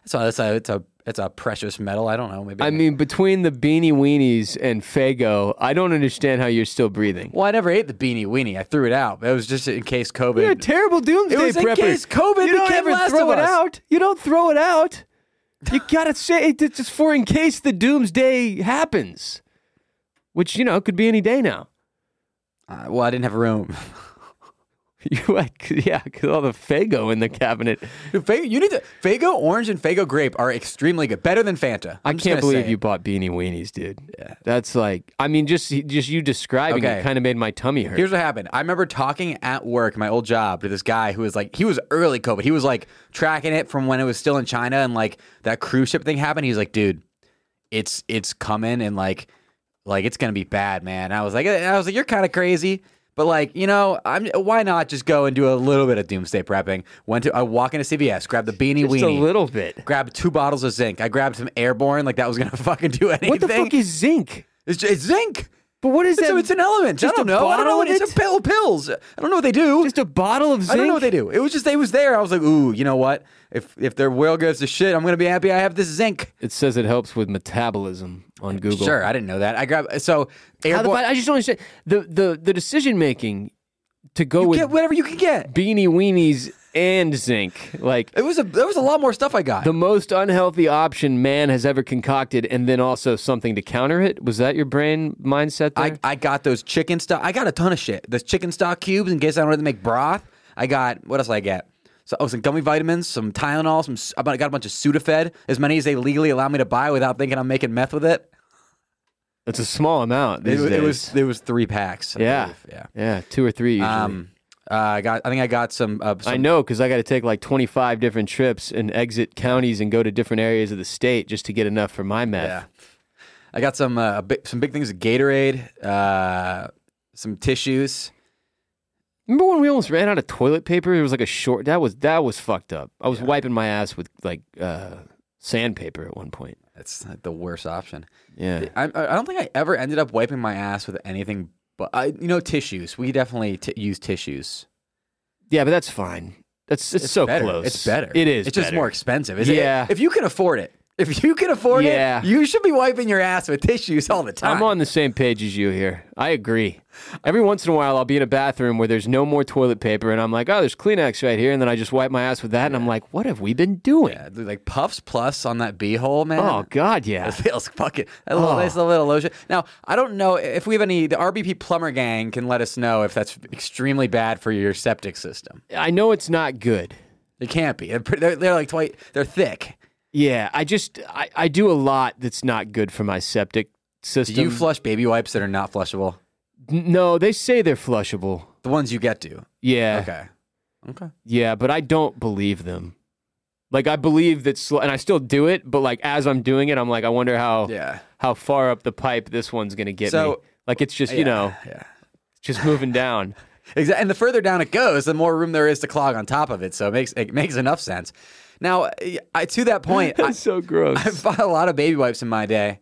Speaker 4: It's a precious metal. I don't know. Maybe.
Speaker 3: I mean, between the Beanie Weenies and Faygo, I don't understand how you're still breathing.
Speaker 4: Well, I never ate the beanie weenie. I threw it out. It was just in case COVID.
Speaker 3: You're a terrible doomsday
Speaker 4: It was in
Speaker 3: prepper.
Speaker 4: case COVID
Speaker 3: you don't
Speaker 4: became
Speaker 3: ever
Speaker 4: Last
Speaker 3: throw
Speaker 4: of
Speaker 3: it
Speaker 4: Us.
Speaker 3: out. You don't throw it out. You gotta say it's just for in case the doomsday happens, which could be any day now.
Speaker 4: Well, I didn't have room.
Speaker 3: You like, yeah, because all the Faygo in the cabinet.
Speaker 4: Dude, you need to Faygo Orange and Faygo Grape are extremely good, better than Fanta.
Speaker 3: I
Speaker 4: I'm just
Speaker 3: can't
Speaker 4: gonna
Speaker 3: believe
Speaker 4: say
Speaker 3: you
Speaker 4: it.
Speaker 3: bought Beanie Weenies, dude.
Speaker 4: Yeah.
Speaker 3: That's like, I mean, just you describing
Speaker 4: Okay.
Speaker 3: it kind of made my tummy hurt.
Speaker 4: Here's what happened. I remember talking at work, my old job, to this guy who was like, he was early COVID. He was like tracking it from when it was still in China and like that cruise ship thing happened. He's like, dude, it's coming and like it's gonna be bad, man. And I was like, you're kind of crazy. But like, you know, why not just go and do a little bit of doomsday prepping? I walk into CVS, grab the Beanie
Speaker 3: just
Speaker 4: Weenie,
Speaker 3: a little bit.
Speaker 4: grab 2 bottles of zinc. I grabbed some Airborne, like that was gonna fucking do anything.
Speaker 3: What the fuck is zinc?
Speaker 4: It's zinc.
Speaker 3: But what is that?
Speaker 4: It's an element.
Speaker 3: Just
Speaker 4: I don't
Speaker 3: a
Speaker 4: know. I don't know.
Speaker 3: bottle of
Speaker 4: It's
Speaker 3: it?
Speaker 4: a pill pills. I don't know what they do.
Speaker 3: Just a bottle of zinc?
Speaker 4: I don't know what they do. It was there. I was like, ooh, you know what? If their world goes to shit, I'm gonna be happy I have this zinc.
Speaker 3: It says it helps with metabolism on Google.
Speaker 4: Sure, I didn't know that. I grabbed
Speaker 3: How
Speaker 4: Airborne.
Speaker 3: I just don't understand the decision making to go with
Speaker 4: Get whatever you can get.
Speaker 3: Beanie Weenies and zinc. Like
Speaker 4: There was a lot more stuff I got.
Speaker 3: the most unhealthy option man has ever concocted, and then also something to counter it. Was that your brain mindset there?
Speaker 4: I got those chicken stock. I got a ton of shit. Those chicken stock cubes in case I wanted to make broth. I got what else did I get? So some gummy vitamins, some Tylenol, I got a bunch of Sudafed, as many as they legally allow me to buy without thinking I'm making meth with it.
Speaker 3: It's a small amount these days.
Speaker 4: It was 3 packs. I
Speaker 3: Yeah.
Speaker 4: believe.
Speaker 3: Yeah, 2 or 3 usually.
Speaker 4: I think I got some.
Speaker 3: I know because I got to take like 25 different trips and exit counties and go to different areas of the state just to get enough for my meth.
Speaker 4: Yeah, I got some big things of Gatorade, some tissues.
Speaker 3: Remember when we almost ran out of toilet paper? It was like a short. That was fucked up. I was wiping my ass with like sandpaper at one point.
Speaker 4: That's the worst option.
Speaker 3: Yeah.
Speaker 4: I don't think I ever ended up wiping my ass with anything but tissues. We definitely use tissues.
Speaker 3: Yeah, but that's fine. It's so
Speaker 4: better.
Speaker 3: close.
Speaker 4: It's better.
Speaker 3: It is.
Speaker 4: It's just
Speaker 3: better.
Speaker 4: more expensive.
Speaker 3: Yeah.
Speaker 4: If you can afford it. If you can afford
Speaker 3: Yeah.
Speaker 4: it, you should be wiping your ass with tissues all the time.
Speaker 3: I'm on the same page as you here. I agree. Every once in a while, I'll be in a bathroom where there's no more toilet paper, and I'm like, oh, there's Kleenex right here, and then I just wipe my ass with that, and I'm like, what have we been doing?
Speaker 4: Yeah, dude, like Puffs Plus on that B-hole, man.
Speaker 3: Oh, God, yeah.
Speaker 4: It feels fucking a little nice little lotion. Now, I don't know if we have the RBP plumber gang can let us know if that's extremely bad for your septic system.
Speaker 3: I know it's not good.
Speaker 4: It can't be. They're like they're thick.
Speaker 3: Yeah, I do a lot that's not good for my septic system.
Speaker 4: Do you flush baby wipes that are not flushable?
Speaker 3: No, they say they're flushable.
Speaker 4: The ones you get to.
Speaker 3: Yeah.
Speaker 4: Okay.
Speaker 3: Yeah, but I don't believe them. Like, I believe that, and I still do it, but like as I'm doing it, I'm like, I wonder how far up the pipe this one's going to get me. Like, it's just, just moving down.
Speaker 4: Exactly. And the further down it goes, the more room there is to clog on top of it. So it makes enough sense. Now, to that point,
Speaker 3: That's so gross.
Speaker 4: I've bought a lot of baby wipes in my day,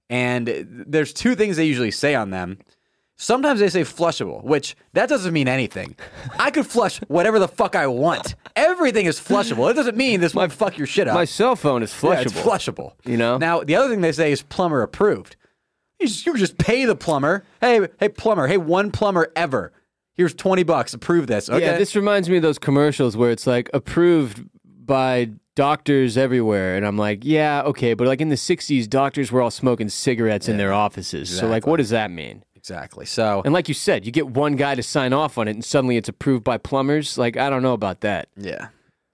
Speaker 4: and there's 2 things they usually say on them. Sometimes they say flushable, which that doesn't mean anything. I could flush whatever the fuck I want. Everything is flushable. It doesn't mean this might fuck your shit up.
Speaker 3: My cell phone is flushable.
Speaker 4: Yeah, it's flushable.
Speaker 3: You know?
Speaker 4: Now, the other thing they say is plumber approved. You just pay the plumber. Hey, plumber. Hey, one plumber ever. Here's $20. Approve this. Okay.
Speaker 3: Yeah, this reminds me of those commercials where it's like approved by doctors everywhere. And I'm like, yeah, okay. But like in the 60s, doctors were all smoking cigarettes in their offices. So like, what does that mean?
Speaker 4: Exactly. So,
Speaker 3: And like you said, you get one guy to sign off on it and suddenly it's approved by plumbers. Like, I don't know about that.
Speaker 4: yeah.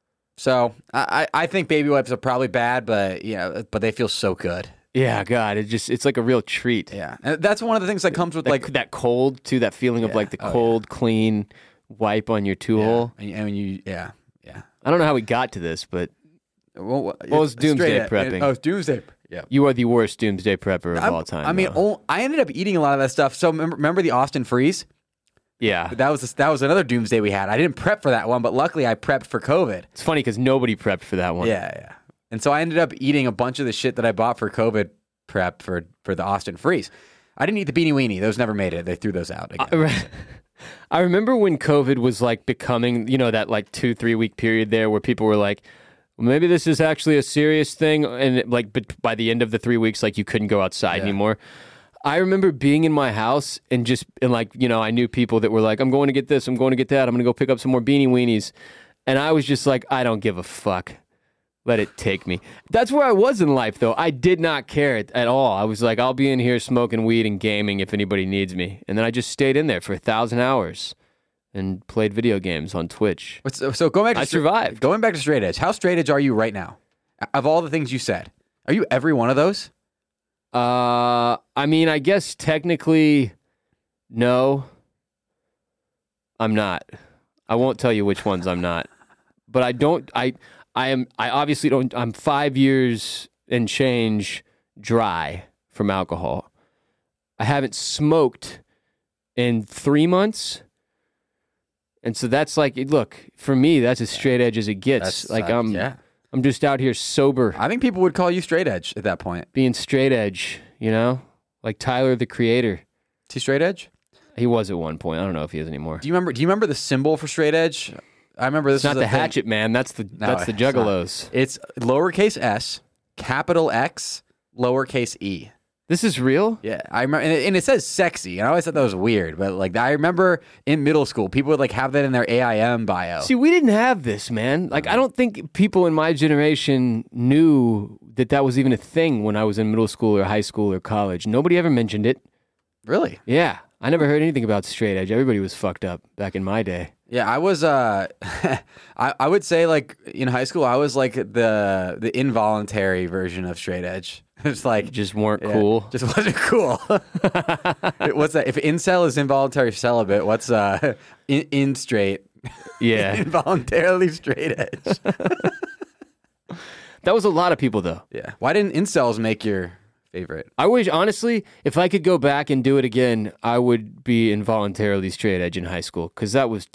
Speaker 4: So I think baby wipes are probably bad, but but they feel so good.
Speaker 3: Yeah, God, it's like a real treat.
Speaker 4: Yeah. And that's one of the things that comes with
Speaker 3: That cold too, that feeling of like the cold, clean wipe on your tool hole.
Speaker 4: And when you
Speaker 3: I don't know how we got to this, but
Speaker 4: Well,
Speaker 3: it's doomsday prepping.
Speaker 4: Oh, it's doomsday. Yeah.
Speaker 3: you are the worst doomsday prepper of all time.
Speaker 4: I mean,
Speaker 3: though.
Speaker 4: I ended up eating a lot of that stuff. So remember the Austin Freeze?
Speaker 3: yeah.
Speaker 4: That was another doomsday we had. I didn't prep for that one, but luckily I prepped for COVID.
Speaker 3: It's funny because nobody prepped for that one.
Speaker 4: Yeah. And so I ended up eating a bunch of the shit that I bought for COVID prep for the Austin Freeze. I didn't eat the Beanie Weenie. Those never made it. They threw those out again.
Speaker 3: I remember when COVID was like becoming, that like 2-3 week period there where people were like, well, maybe this is actually a serious thing. And but by the end of the 3 weeks, like you couldn't go outside anymore. I remember being in my house and I knew people that were like, I'm going to get this, I'm going to get that, I'm going to go pick up some more Beanie Weenies. And I was just like, I don't give a fuck. Let it take me. That's where I was in life, though. I did not care at all. I was like, I'll be in here smoking weed and gaming if anybody needs me. And then I just stayed in there for 1,000 hours. and played video games on Twitch.
Speaker 4: So going back to
Speaker 3: I survived.
Speaker 4: Going back to straight edge. How straight edge are you right now? Of all the things you said, are you every one of those?
Speaker 3: I mean, I guess technically, no, I'm not. I won't tell you which ones I'm not, but I don't. I obviously don't. I'm 5 years and change dry from alcohol. I haven't smoked in 3 months. And so that's like, look, for me, that's as straight edge as it gets. I'm just out here sober,
Speaker 4: I think people would call you straight edge at that point.
Speaker 3: being straight edge, you know? Like Tyler, the Creator.
Speaker 4: Is he straight edge?
Speaker 3: He was at one point. I don't know if he is anymore.
Speaker 4: Do you remember the symbol for straight edge? I remember this.
Speaker 3: It's not
Speaker 4: was a
Speaker 3: the
Speaker 4: thing.
Speaker 3: hatchet man. That's the
Speaker 4: No,
Speaker 3: that's the
Speaker 4: it's not.
Speaker 3: juggalos.
Speaker 4: It's lowercase s, capital X, lowercase e.
Speaker 3: This is real?
Speaker 4: Yeah, I remember, and it says sexy, and I always thought that was weird. But like, I remember in middle school, people would like have that in their AIM bio.
Speaker 3: See, we didn't have this, man. Like, I don't think people in my generation knew that that was even a thing when I was in middle school or high school or college. Nobody ever mentioned it.
Speaker 4: Really?
Speaker 3: Yeah. I never heard anything about straight edge. Everybody was fucked up back in my day.
Speaker 4: Yeah, I was. I would say like in high school, I was like the involuntary version of straight edge. It's like
Speaker 3: Just weren't
Speaker 4: yeah,
Speaker 3: cool.
Speaker 4: Just wasn't cool. What's that? If incel is involuntary celibate, what's in straight?
Speaker 3: Yeah.
Speaker 4: Involuntarily straight edge.
Speaker 3: That was a lot of people, though.
Speaker 4: Yeah. Why didn't incels make your favorite?
Speaker 3: I wish, honestly, if I could go back and do it again, I would be involuntarily straight edge in high school, because that was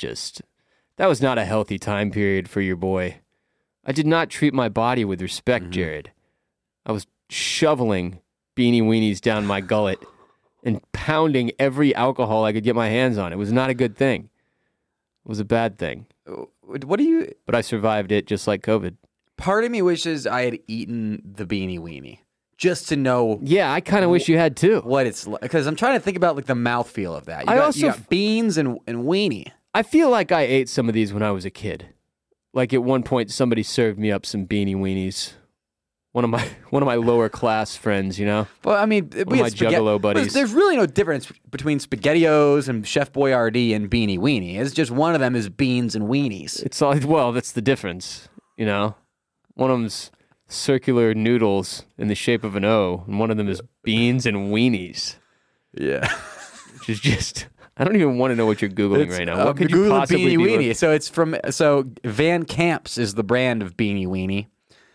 Speaker 3: not a healthy time period for your boy. I did not treat my body with respect, Jared. I was shoveling beanie weenies down my gullet and pounding every alcohol I could get my hands on. It was not a good thing. It was a bad thing.
Speaker 4: What do you?
Speaker 3: But I survived it just like COVID.
Speaker 4: Part of me wishes I had eaten the beanie weenie just to know
Speaker 3: Yeah, I kind of wish you had too.
Speaker 4: what it's like. Because I'm trying to think about like the mouthfeel of that. You
Speaker 3: I
Speaker 4: got beans and weenie.
Speaker 3: I feel like I ate some of these when I was a kid. Like at one point, somebody served me up some beanie weenies. One of my lower class friends, you know.
Speaker 4: Well, I mean,
Speaker 3: One of my juggalo buddies.
Speaker 4: There's really no difference between SpaghettiOs and Chef Boyardee and Beanie Weenie. It's just one of them is beans and weenies.
Speaker 3: It's all well. That's the difference, you know. One of them's circular noodles in the shape of an O, and one of them is beans and weenies,
Speaker 4: Yeah.
Speaker 3: which is just. I don't even want to know what you're googling right now. What could you
Speaker 4: Google
Speaker 3: possibly
Speaker 4: Beanie
Speaker 3: be?
Speaker 4: Weenie. So Van Camps is the brand of Beanie Weenie.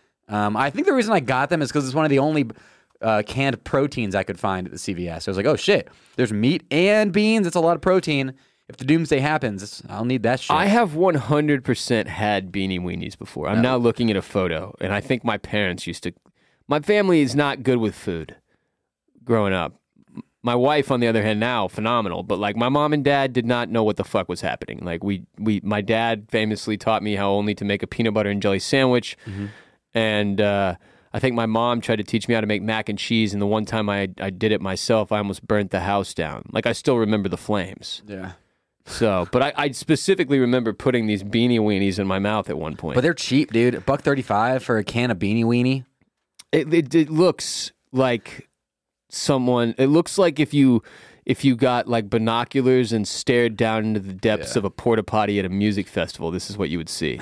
Speaker 4: I think the reason I got them is because it's one of the only canned proteins I could find at the CVS. So I was like, oh shit, there's meat and beans. It's a lot of protein. If the doomsday happens, I'll need that shit.
Speaker 3: I have 100% had beanie weenies before. I'm now looking at a photo, and I think my parents used to. My family is not good with food growing up. My wife, on the other hand, now phenomenal, but like my mom and dad did not know what the fuck was happening. Like my dad famously taught me how only to make a peanut butter and jelly sandwich, and I think my mom tried to teach me how to make mac and cheese. And the one time I did it myself, I almost burnt the house down. Like I still remember the flames.
Speaker 4: Yeah.
Speaker 3: So, but I specifically remember putting these beanie weenies in my mouth at one point.
Speaker 4: But they're cheap, dude. $1.35 for a can of Beanie Weenie.
Speaker 3: It looks like someone. It looks like if you got like binoculars and stared down into the depths of a porta potty at a music festival, this is what you would see.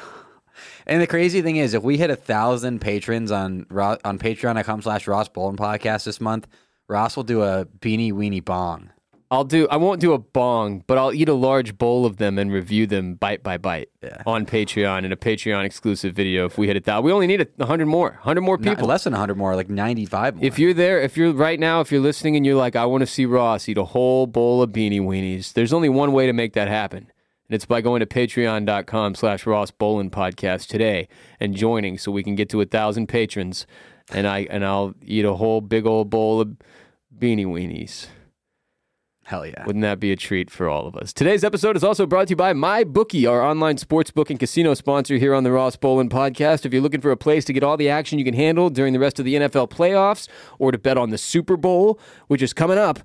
Speaker 4: And the crazy thing is, if we hit 1,000 patrons on Patreon.com/Ross Bolin podcast this month, Ross will do a Beanie Weenie bong.
Speaker 3: I won't do a bong, but I'll eat a large bowl of them and review them bite by bite on Patreon in a Patreon exclusive video. If we hit 1,000, we only need 100 more people.
Speaker 4: Less than 100 more, like 95 more.
Speaker 3: If you're there, if you're listening and you're like, I want to see Ross eat a whole bowl of beanie weenies, there's only one way to make that happen. And it's by going to patreon.com/Ross Bolin podcast today and joining so we can get to 1,000 patrons. And I'll eat a whole big old bowl of beanie weenies.
Speaker 4: Hell yeah.
Speaker 3: Wouldn't that be a treat for all of us? Today's episode is also brought to you by MyBookie, our online sportsbook and casino sponsor here on the Ross Bolin podcast. If you're looking for a place to get all the action you can handle during the rest of the NFL playoffs or to bet on the Super Bowl, which is coming up,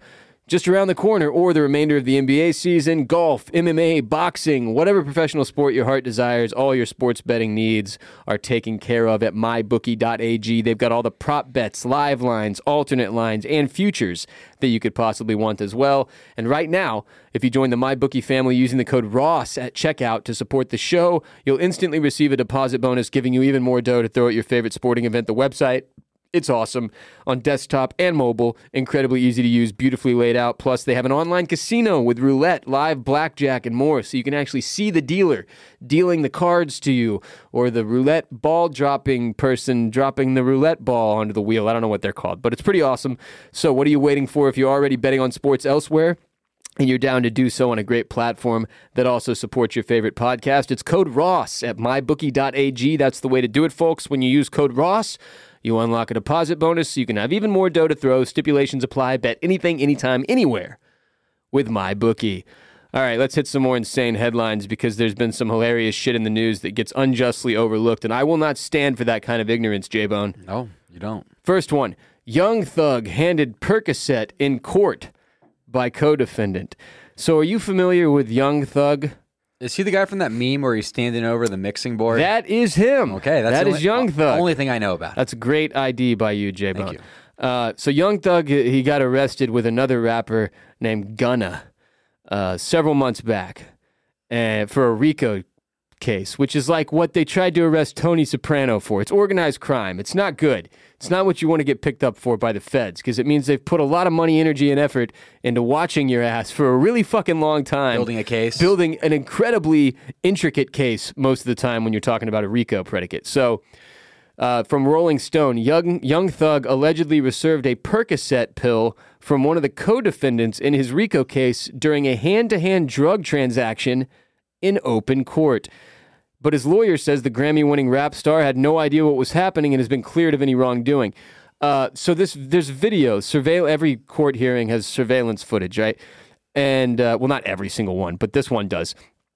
Speaker 3: just around the corner, or the remainder of the NBA season, golf, MMA, boxing, whatever professional sport your heart desires, all your sports betting needs are taken care of at mybookie.ag. They've got all the prop bets, live lines, alternate lines, and futures that you could possibly want as well. And right now, if you join the MyBookie family using the code ROSS at checkout to support the show, you'll instantly receive a deposit bonus, giving you even more dough to throw at your favorite sporting event. The website, it's awesome. On desktop and mobile, incredibly easy to use, beautifully laid out. Plus, they have an online casino with roulette, live blackjack, and more, so you can actually see the dealer dealing the cards to you, or the roulette ball dropping person dropping the roulette ball onto the wheel. I don't know what they're called, but it's pretty awesome. So what are you waiting for if you're already betting on sports elsewhere? And you're down to do so on a great platform that also supports your favorite podcast. It's code ROSS at mybookie.ag. That's the way to do it, folks. When you use code ROSS, you unlock a deposit bonus so you can have even more dough to throw. Stipulations apply. Bet anything, anytime, anywhere with MyBookie. All right, let's hit some more insane headlines because there's been some hilarious shit in the news that gets unjustly overlooked, and I will not stand for that kind of ignorance, J-Bone.
Speaker 4: No, you don't.
Speaker 3: First one, Young Thug handed Percocet in court by co-defendant. So are you familiar with Young Thug?
Speaker 4: Is he the guy from that meme where he's standing over the mixing board?
Speaker 3: That is him.
Speaker 4: Okay,
Speaker 3: that is Young Thug.
Speaker 4: The only thing I know about.
Speaker 3: That's a great ID by you, J-Bone.
Speaker 4: Thank you.
Speaker 3: So Young Thug, he got arrested with another rapper named Gunna several months back for a RICO case, which is like what they tried to arrest Tony Soprano for. It's organized crime. It's not good. It's not what you want to get picked up for by the feds, because it means they've put a lot of money, energy, and effort into watching your ass for a really fucking long time.
Speaker 4: Building a case.
Speaker 3: Building an incredibly intricate case most of the time when you're talking about a RICO predicate. So, from Rolling Stone, Young Thug allegedly received a Percocet pill from one of the co-defendants in his RICO case during a hand-to-hand drug transaction in open court. But his lawyer says the Grammy-winning rap star had no idea what was happening and has been cleared of any wrongdoing. So there's video. Every court hearing has surveillance footage, right? And, well, not every single one, but this one does.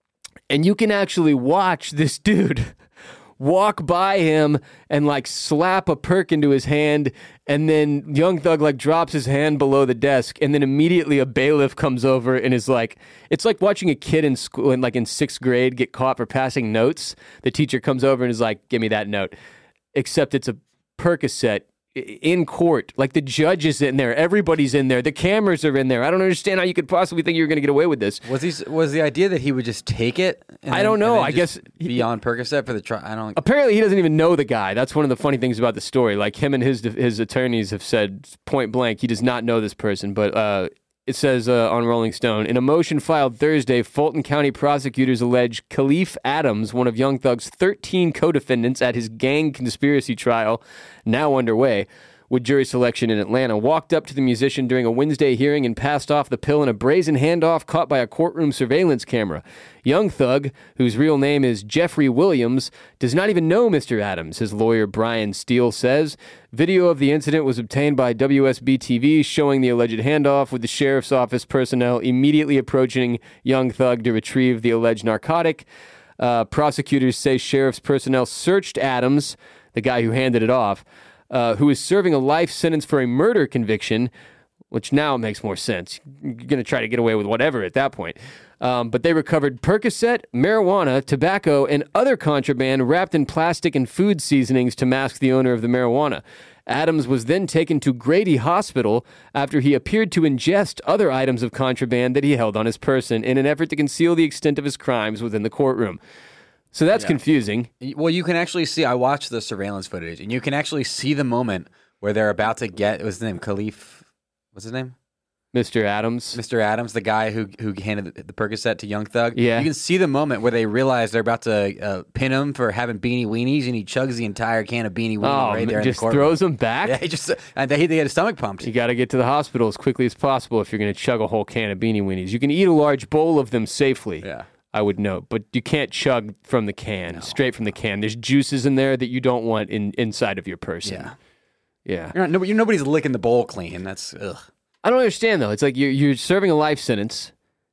Speaker 3: And you can actually watch this dude walk by him and like slap a perk into his hand, and then Young Thug like drops his hand below the desk, and then immediately a bailiff comes over and is like, it's like watching a kid in school in 6th grade get caught for passing notes. The teacher comes over and is like, give me that note, except it's a Percocet in court. Like, the judge is in there, everybody's in there, the cameras are in there. I don't understand how you could possibly think you're going to get away with this.
Speaker 4: Was the idea that he would just take it?
Speaker 3: I don't know. I guess
Speaker 4: be on Percocet for the trial. I don't.
Speaker 3: Apparently, he doesn't even know the guy. That's one of the funny things about the story. Like, him and his attorneys have said point blank he does not know this person. But it says on Rolling Stone, in a motion filed Thursday, Fulton County prosecutors allege Khalif Adams, one of Young Thug's 13 co-defendants at his gang conspiracy trial, now underway, with jury selection in Atlanta, walked up to the musician during a Wednesday hearing and passed off the pill in a brazen handoff caught by a courtroom surveillance camera. Young Thug, whose real name is Jeffrey Williams, does not even know Mr. Adams, his lawyer Brian Steele says. Video of the incident was obtained by WSB-TV, showing the alleged handoff, with the sheriff's office personnel immediately approaching Young Thug to retrieve the alleged narcotic. Prosecutors say sheriff's personnel searched Adams, the guy who handed it off, who is serving a life sentence for a murder conviction, which now makes more sense. You're going to try to get away with whatever at that point. But they recovered Percocet, marijuana, tobacco, and other contraband wrapped in plastic and food seasonings to mask the owner of the marijuana. Adams was then taken to Grady Hospital after he appeared to ingest other items of contraband that he held on his person in an effort to conceal the extent of his crimes within the courtroom. So that's confusing.
Speaker 4: Well, you can actually see, I watched the surveillance footage, and you can actually see the moment where they're about to get, what's his name, Khalif, what's his name?
Speaker 3: Mr. Adams.
Speaker 4: Mr. Adams, the guy who handed the Percocet to Young Thug.
Speaker 3: Yeah.
Speaker 4: You can see the moment where they realize they're about to pin him for having Beanie Weenies, and he chugs the entire can of Beanie Weenies right there in the
Speaker 3: just
Speaker 4: courtroom.
Speaker 3: throws them back?
Speaker 4: Yeah, he just, and they get his stomach pumped.
Speaker 3: You got to get to the hospital as quickly as possible if you're going to chug a whole can of Beanie Weenies. You can eat a large bowl of them safely.
Speaker 4: Yeah.
Speaker 3: I would note, but you can't chug from the can, straight from the can. There's juices in there that you don't want inside of your person. Yeah.
Speaker 4: Nobody's licking the bowl clean. That's ugh.
Speaker 3: I don't understand though. It's like you're serving a life sentence.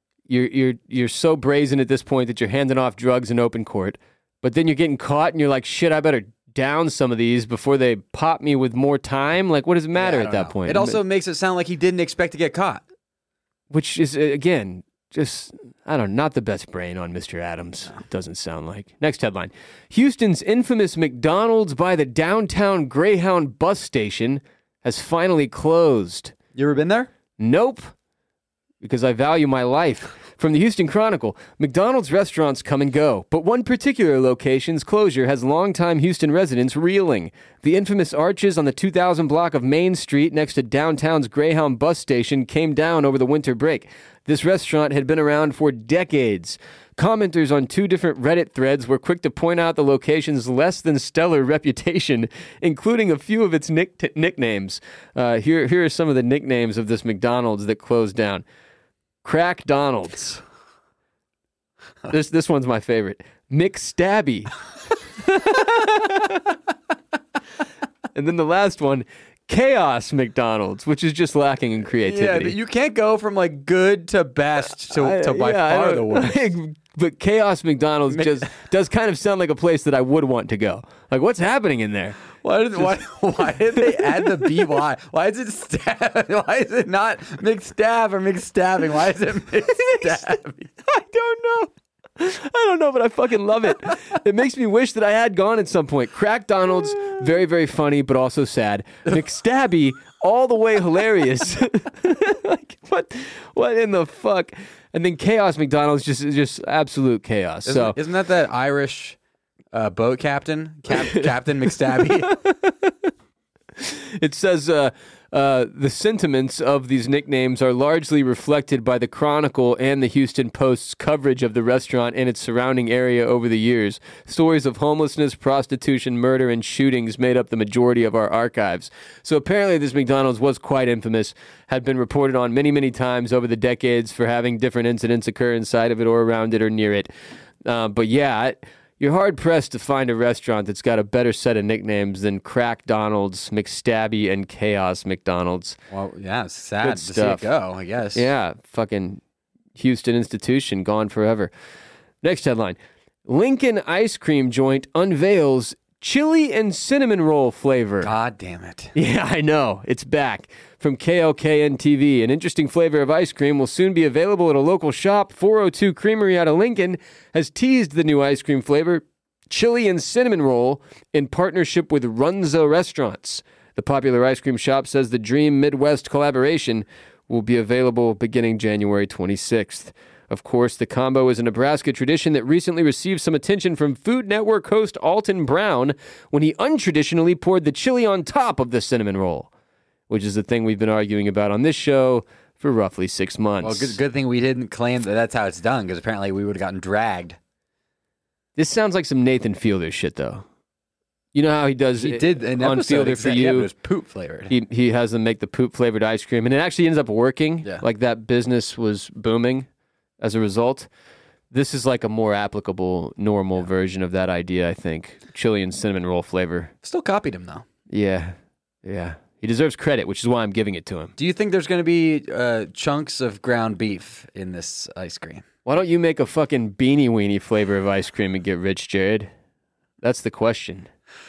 Speaker 3: You're so brazen at this point that you're handing off drugs in open court, but then you're getting caught and you're like, shit, I better down some of these before they pop me with more time. Like, what does it matter at that point?
Speaker 4: It also makes it sound like he didn't expect to get caught.
Speaker 3: which is, again, just, I don't know, not the best brain on Mr. Adams. It doesn't sound like. Next headline. Houston's infamous McDonald's by the downtown Greyhound bus station has finally closed.
Speaker 4: You ever been there?
Speaker 3: Nope, because I value my life. From the Houston Chronicle, McDonald's restaurants come and go, but one particular location's closure has longtime Houston residents reeling. The infamous arches on the 2000 block of Main Street next to downtown's Greyhound bus station came down over the winter break. This restaurant had been around for decades. Commenters on 2 different Reddit threads were quick to point out the location's less than stellar reputation, including a few of its nicknames. Here are some of the nicknames of this McDonald's that closed down. Crack Donald's. This one's my favorite. McStabby. And then the last one, Chaos McDonald's, which is just lacking in
Speaker 4: Yeah,
Speaker 3: creativity.
Speaker 4: but you can't go from like good to best to by far the worst.
Speaker 3: But Chaos McDonald's just does kind of sound like a place that I would want to go. Like, what's happening in there?
Speaker 4: Why did they add the BY? Why is it stab? Why is it not McStab or McStabbing? Why is it McStabby?
Speaker 3: I don't know, but I fucking love it. It makes me wish that I had gone at some point. Crack Donald's, very, very funny, but also sad. McStabby, all the way hilarious. Like, what in the fuck? And then Chaos McDonald's, just absolute chaos.
Speaker 4: Isn't that Irish boat captain? Captain McStabby?
Speaker 3: It says the sentiments of these nicknames are largely reflected by the Chronicle and the Houston Post's coverage of the restaurant and its surrounding area over the years. Stories of homelessness, prostitution, murder, and shootings made up the majority of our archives. So apparently this McDonald's was quite infamous, had been reported on many, many times over the decades for having different incidents occur inside of it or around it or near it. But yeah, you're hard-pressed to find a restaurant that's got a better set of nicknames than Crack Donald's, McStabby, and Chaos McDonald's.
Speaker 4: Well, yeah, it's sad
Speaker 3: Good
Speaker 4: to
Speaker 3: stuff.
Speaker 4: see it go, I guess.
Speaker 3: Yeah, fucking Houston institution gone forever. Next headline. Lincoln ice cream joint unveils chili and cinnamon roll flavor.
Speaker 4: God damn it.
Speaker 3: Yeah, I know. It's back. From KLKN TV, an interesting flavor of ice cream will soon be available at a local shop. 402 Creamery out of Lincoln has teased the new ice cream flavor, chili and cinnamon roll, in partnership with Runza Restaurants. The popular ice cream shop says the Dream Midwest collaboration will be available beginning January 26th. Of course, the combo is a Nebraska tradition that recently received some attention from Food Network host Alton Brown when he untraditionally poured the chili on top of the cinnamon roll, which is the thing we've been arguing about on this show for roughly 6 months.
Speaker 4: Well, good thing we didn't claim that that's how it's done, because apparently we would have gotten dragged.
Speaker 3: This sounds like some Nathan Fielder shit, though. You know how he does
Speaker 4: He did an
Speaker 3: on
Speaker 4: episode
Speaker 3: Fielder for
Speaker 4: exactly, yeah, but
Speaker 3: You?
Speaker 4: it was poop flavored.
Speaker 3: He has them make the poop-flavored ice cream, and it actually ends up working.
Speaker 4: Yeah.
Speaker 3: Like that business was booming as a result. This is like a more applicable, normal version of that idea, I think. Chili and cinnamon roll flavor.
Speaker 4: Still copied him, though.
Speaker 3: Yeah. He deserves credit, which is why I'm giving it to him.
Speaker 4: Do you think there's going to be chunks of ground beef in this ice cream?
Speaker 3: Why don't you make a fucking beanie weenie flavor of ice cream and get rich, Jared? That's the question.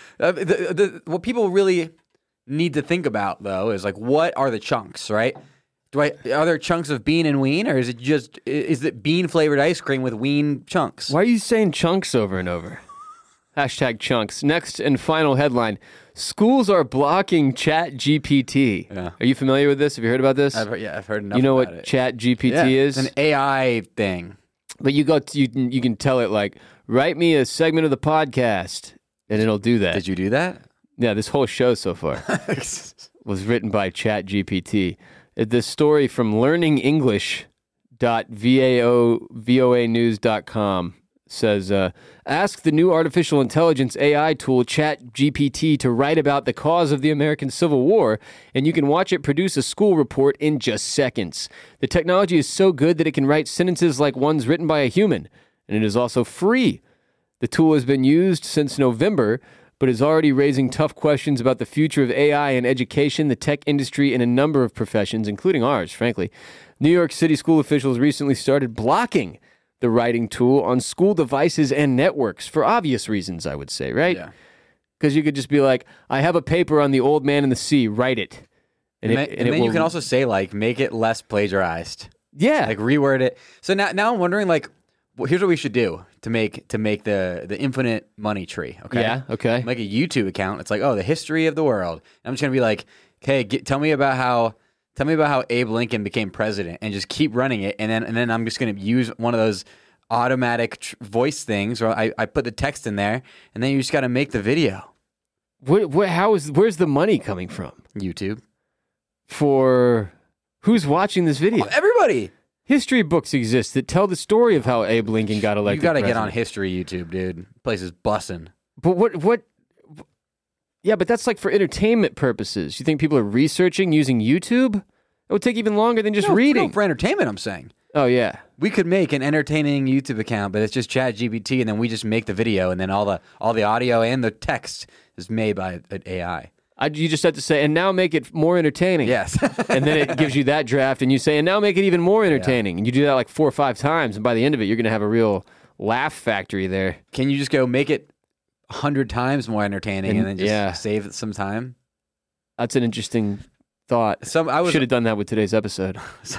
Speaker 4: What people really need to think about, though, is like, what are the chunks, right? Are there chunks of bean and ween, or is it bean flavored ice cream with ween chunks?
Speaker 3: Why are you saying chunks over and over? Hashtag chunks. Next and final headline. Schools are blocking Chat GPT.
Speaker 4: Yeah.
Speaker 3: Are you familiar with this? Have you heard about this?
Speaker 4: I've heard enough.
Speaker 3: You know
Speaker 4: about
Speaker 3: what
Speaker 4: it.
Speaker 3: Chat GPT
Speaker 4: Yeah,
Speaker 3: is?
Speaker 4: It's an AI thing.
Speaker 3: But you can tell it like, write me a segment of the podcast, and it'll do that.
Speaker 4: Did you do that?
Speaker 3: Yeah, this whole show so far was written by Chat GPT. This story from learningenglish.voanews.com says, ask the new artificial intelligence AI tool ChatGPT to write about the cause of the American Civil War, and you can watch it produce a school report in just seconds. The technology is so good that it can write sentences like ones written by a human, and it is also free. The tool has been used since November, but is already raising tough questions about the future of AI in education, the tech industry, and a number of professions, including ours, frankly. New York City school officials recently started blocking the writing tool on school devices and networks for obvious reasons, I would say, right?
Speaker 4: Yeah.
Speaker 3: Because you could just be like, I have a paper on the old man in the sea, write it.
Speaker 4: And then you can also say, like, make it less plagiarized.
Speaker 3: Yeah.
Speaker 4: like reword it. So now I'm wondering, like, here's what we should do to make the infinite money tree. Okay.
Speaker 3: Yeah, okay.
Speaker 4: Make a YouTube account. It's like, oh, the history of the world. And I'm just gonna be like, hey, tell me about how Abe Lincoln became president, and just keep running it. And then I'm just gonna use one of those automatic voice things, or I put the text in there, and then you just got to make the video.
Speaker 3: Where's the money coming from?
Speaker 4: YouTube.
Speaker 3: For who's watching this video?
Speaker 4: Everybody.
Speaker 3: History books exist that tell the story of how Abe Lincoln got elected.
Speaker 4: You got to get
Speaker 3: president.
Speaker 4: on history YouTube, dude. Place is bussin'.
Speaker 3: But what? Yeah, but that's like for entertainment purposes. You think people are researching using YouTube? It would take even longer than just reading.
Speaker 4: No, for entertainment, I'm saying.
Speaker 3: Oh yeah.
Speaker 4: We could make an entertaining YouTube account, but it's just ChatGPT, and then we just make the video, and then all the audio and the text is made by an AI.
Speaker 3: You just have to say, and now make it more entertaining.
Speaker 4: Yes.
Speaker 3: And then it gives you that draft, and you say, and now make it even more entertaining. And you do that like 4 or 5 times, and by the end of it, you're going to have a real laugh factory there.
Speaker 4: Can you just go make it 100 times more entertaining and then just save some time?
Speaker 3: That's an interesting thought.
Speaker 4: I
Speaker 3: should have done that with today's episode.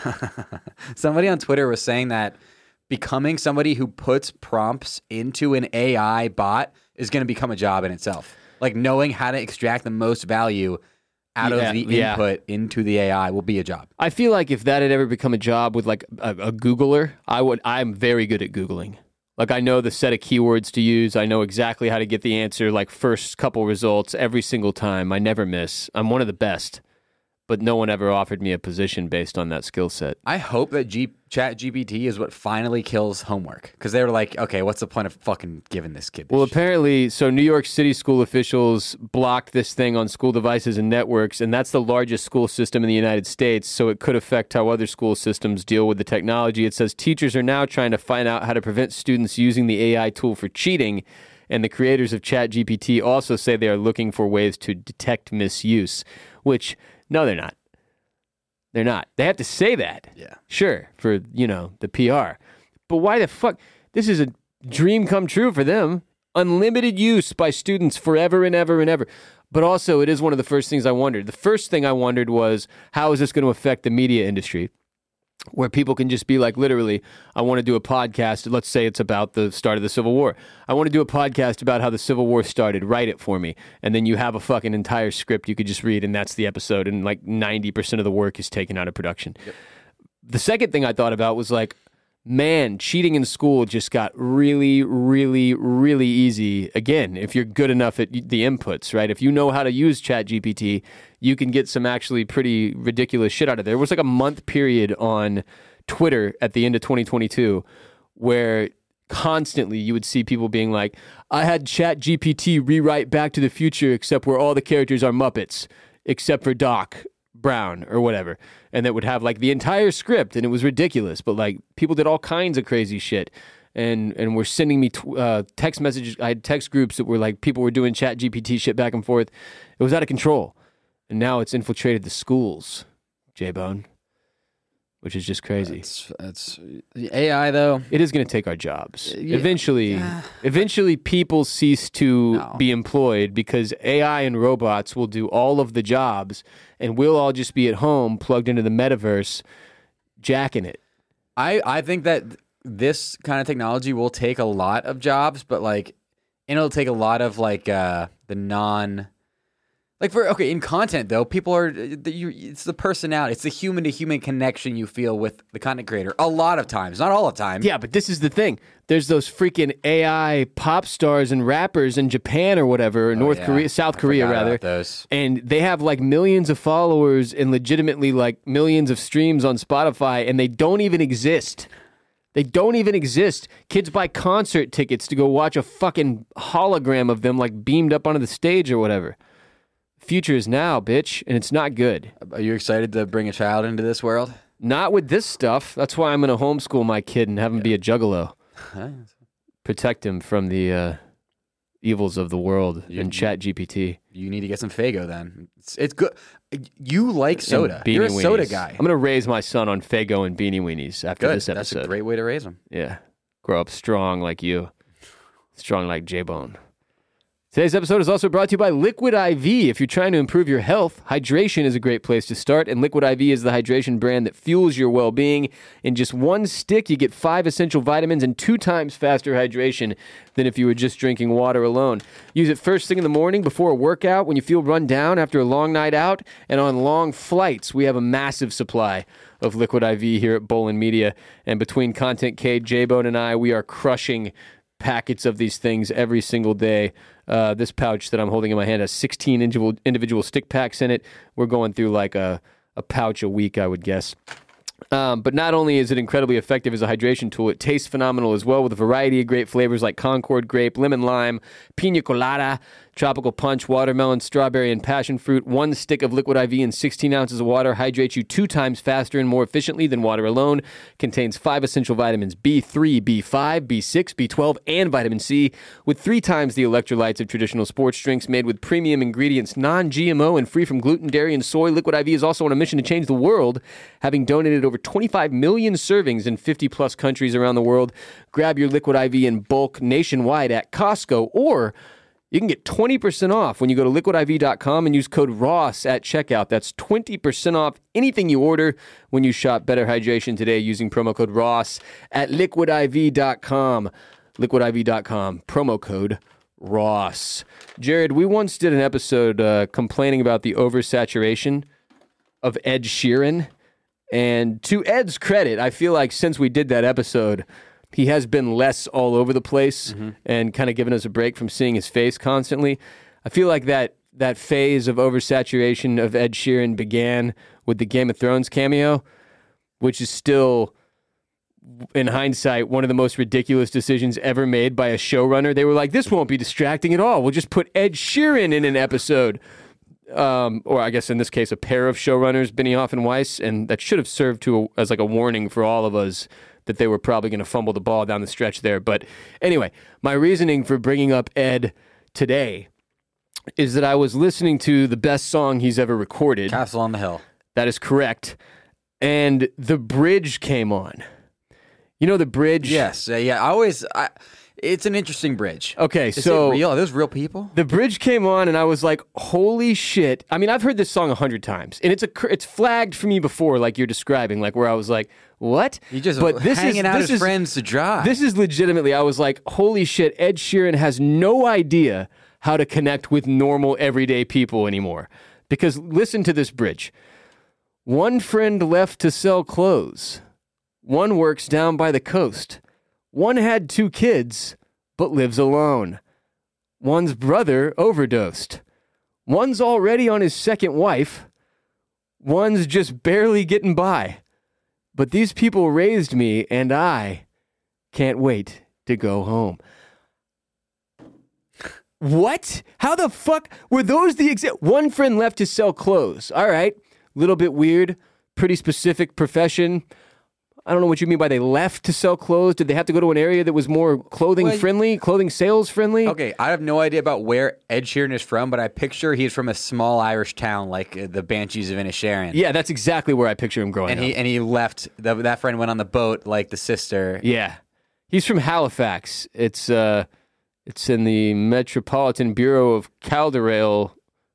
Speaker 4: Somebody on Twitter was saying that becoming somebody who puts prompts into an AI bot is going to become a job in itself. Like knowing how to extract the most value out of the input into the AI will be a job.
Speaker 3: I feel like if that had ever become a job with like a Googler, I'm very good at Googling. Like I know the set of keywords to use. I know exactly how to get the answer, like first couple results every single time. I never miss. I'm one of the best. But no one ever offered me a position based on that skill set.
Speaker 4: I hope that ChatGPT is what finally kills homework. Because they were like, okay, what's the point of fucking giving this kid this shit?
Speaker 3: Apparently, so New York City school officials blocked this thing on school devices and networks, and that's the largest school system in the United States, so it could affect how other school systems deal with the technology. It says teachers are now trying to find out how to prevent students using the AI tool for cheating, and the creators of ChatGPT also say they are looking for ways to detect misuse, which... No, they're not. They're not. They have to say that.
Speaker 4: Yeah.
Speaker 3: Sure, for, the PR. But why the fuck? This is a dream come true for them. Unlimited use by students forever and ever and ever. But also, it is one of the first things I wondered. The first thing I wondered was, how is this going to affect the media industry? Where people can just be like, literally, I want to do a podcast. Let's say it's about the start of the Civil War. I want to do a podcast about how the Civil War started. Write it for me. And then you have a fucking entire script you could just read, and that's the episode. And like 90% of the work is taken out of production. Yep. The second thing I thought about was like, man, cheating in school just got really, really, really easy. Again, if you're good enough at the inputs, right? If you know how to use ChatGPT, you can get some actually pretty ridiculous shit out of there. There was like a month period on Twitter at the end of 2022 where constantly you would see people being like, I had ChatGPT rewrite Back to the Future except where all the characters are Muppets, except for Doc Brown or whatever. And that would have like the entire script, and it was ridiculous. But like people did all kinds of crazy shit, and were sending me text messages. I had text groups that were like people were doing ChatGPT shit back and forth. It was out of control, and now it's infiltrated the schools. J-Bone, which is just crazy.
Speaker 4: That's the AI though.
Speaker 3: It is going to take our jobs eventually. Eventually, people cease to be employed because AI and robots will do all of the jobs, and we'll all just be at home plugged into the metaverse, jacking it.
Speaker 4: I think that this kind of technology will take a lot of jobs, but and it'll take a lot of the non. In content though, people are it's the personality, it's the human to human connection you feel with the content creator. A lot of times, not all the time.
Speaker 3: Yeah, but this is the thing. There's those freaking AI pop stars and rappers in Japan or whatever, South Korea rather.
Speaker 4: Those.
Speaker 3: And they have like millions of followers and legitimately like millions of streams on Spotify, and they don't even exist. They don't even exist. Kids buy concert tickets to go watch a fucking hologram of them like beamed up onto the stage or whatever. Future is now, bitch, and it's not good.
Speaker 4: Are you excited to bring a child into this world?
Speaker 3: Not with this stuff. That's why I'm going to homeschool my kid and have him be a juggalo. Protect him from the evils of the world and ChatGPT.
Speaker 4: You need to get some Faygo then. It's good. You like soda. You're a soda guy.
Speaker 3: I'm going to raise my son on Faygo and Beanie Weenies after this episode.
Speaker 4: That's a great way to raise him.
Speaker 3: Yeah. Grow up strong like you. Strong like J-Bone. Today's episode is also brought to you by Liquid IV. If you're trying to improve your health, hydration is a great place to start, and Liquid IV is the hydration brand that fuels your well-being. In just one stick, you get 5 essential vitamins and 2 times faster hydration than if you were just drinking water alone. Use it first thing in the morning before a workout, when you feel run down after a long night out, and on long flights. We have a massive supply of Liquid IV here at Bolin Media, and between Content K, J-Bone, and I, we are crushing packets of these things every single day. This pouch that I'm holding in my hand has 16 individual stick packs in it. We're going through like a pouch a week, I would guess. But not only is it incredibly effective as a hydration tool, it tastes phenomenal as well with a variety of great flavors like Concord grape, lemon lime, pina colada, tropical punch, watermelon, strawberry, and passion fruit. 1 stick of Liquid IV and 16 ounces of water hydrates you 2 times faster and more efficiently than water alone. Contains 5 essential vitamins, B3, B5, B6, B12, and vitamin C, with 3 times the electrolytes of traditional sports drinks. Made with premium ingredients, non-GMO, and free from gluten, dairy, and soy. Liquid IV is also on a mission to change the world, having donated over 25 million servings in 50-plus countries around the world. Grab your Liquid IV in bulk nationwide at Costco, or you can get 20% off when you go to liquidiv.com and use code ROSS at checkout. That's 20% off anything you order when you shop Better Hydration today using promo code ROSS at liquidiv.com. Liquidiv.com, promo code ROSS. Jared, we once did an episode complaining about the oversaturation of Ed Sheeran. And to Ed's credit, I feel like since we did that episode, he has been less all over the place and kind of given us a break from seeing his face constantly. I feel like that phase of oversaturation of Ed Sheeran began with the Game of Thrones cameo, which is still, in hindsight, one of the most ridiculous decisions ever made by a showrunner. They were like, this won't be distracting at all. We'll just put Ed Sheeran in an episode. Or I guess in this case, a pair of showrunners, Benioff and Weiss, and that should have served as like a warning for all of us that they were probably going to fumble the ball down the stretch there. But anyway, my reasoning for bringing up Ed today is that I was listening to the best song he's ever recorded.
Speaker 4: Castle on the Hill.
Speaker 3: That is correct. And the bridge came on. You know the bridge?
Speaker 4: Yes. It's an interesting bridge.
Speaker 3: Okay,
Speaker 4: Is
Speaker 3: so
Speaker 4: it real? Are those real people?
Speaker 3: the bridge came on, and I was like, "Holy shit!" I mean, I've heard this song 100 times, and it's flagged for me before, like you're describing, like where I was like, "What?"
Speaker 4: You just
Speaker 3: this
Speaker 4: hanging out
Speaker 3: this
Speaker 4: as friends to drive.
Speaker 3: This is legitimately. I was like, "Holy shit!" Ed Sheeran has no idea how to connect with normal, everyday people anymore. Because listen to this bridge. 1 friend left to sell clothes. 1 works down by the coast. 1 had 2 kids, but lives alone. 1's brother overdosed. 1's already on his 2nd wife. 1's just barely getting by. But these people raised me, and I can't wait to go home. What? How the fuck were those the exact? 1 friend left to sell clothes. All right. Little bit weird. Pretty specific profession. I don't know what you mean by they left to sell clothes. Did they have to go to an area that was more clothing friendly, clothing sales friendly?
Speaker 4: Okay, I have no idea about where Ed Sheeran is from, but I picture he's from a small Irish town like the Banshees of Inisherin.
Speaker 3: Yeah, that's exactly where I picture him growing
Speaker 4: And
Speaker 3: up.
Speaker 4: he left. That friend went on the boat like the sister.
Speaker 3: Yeah. He's from Halifax. It's in the Metropolitan Bureau of Calderdale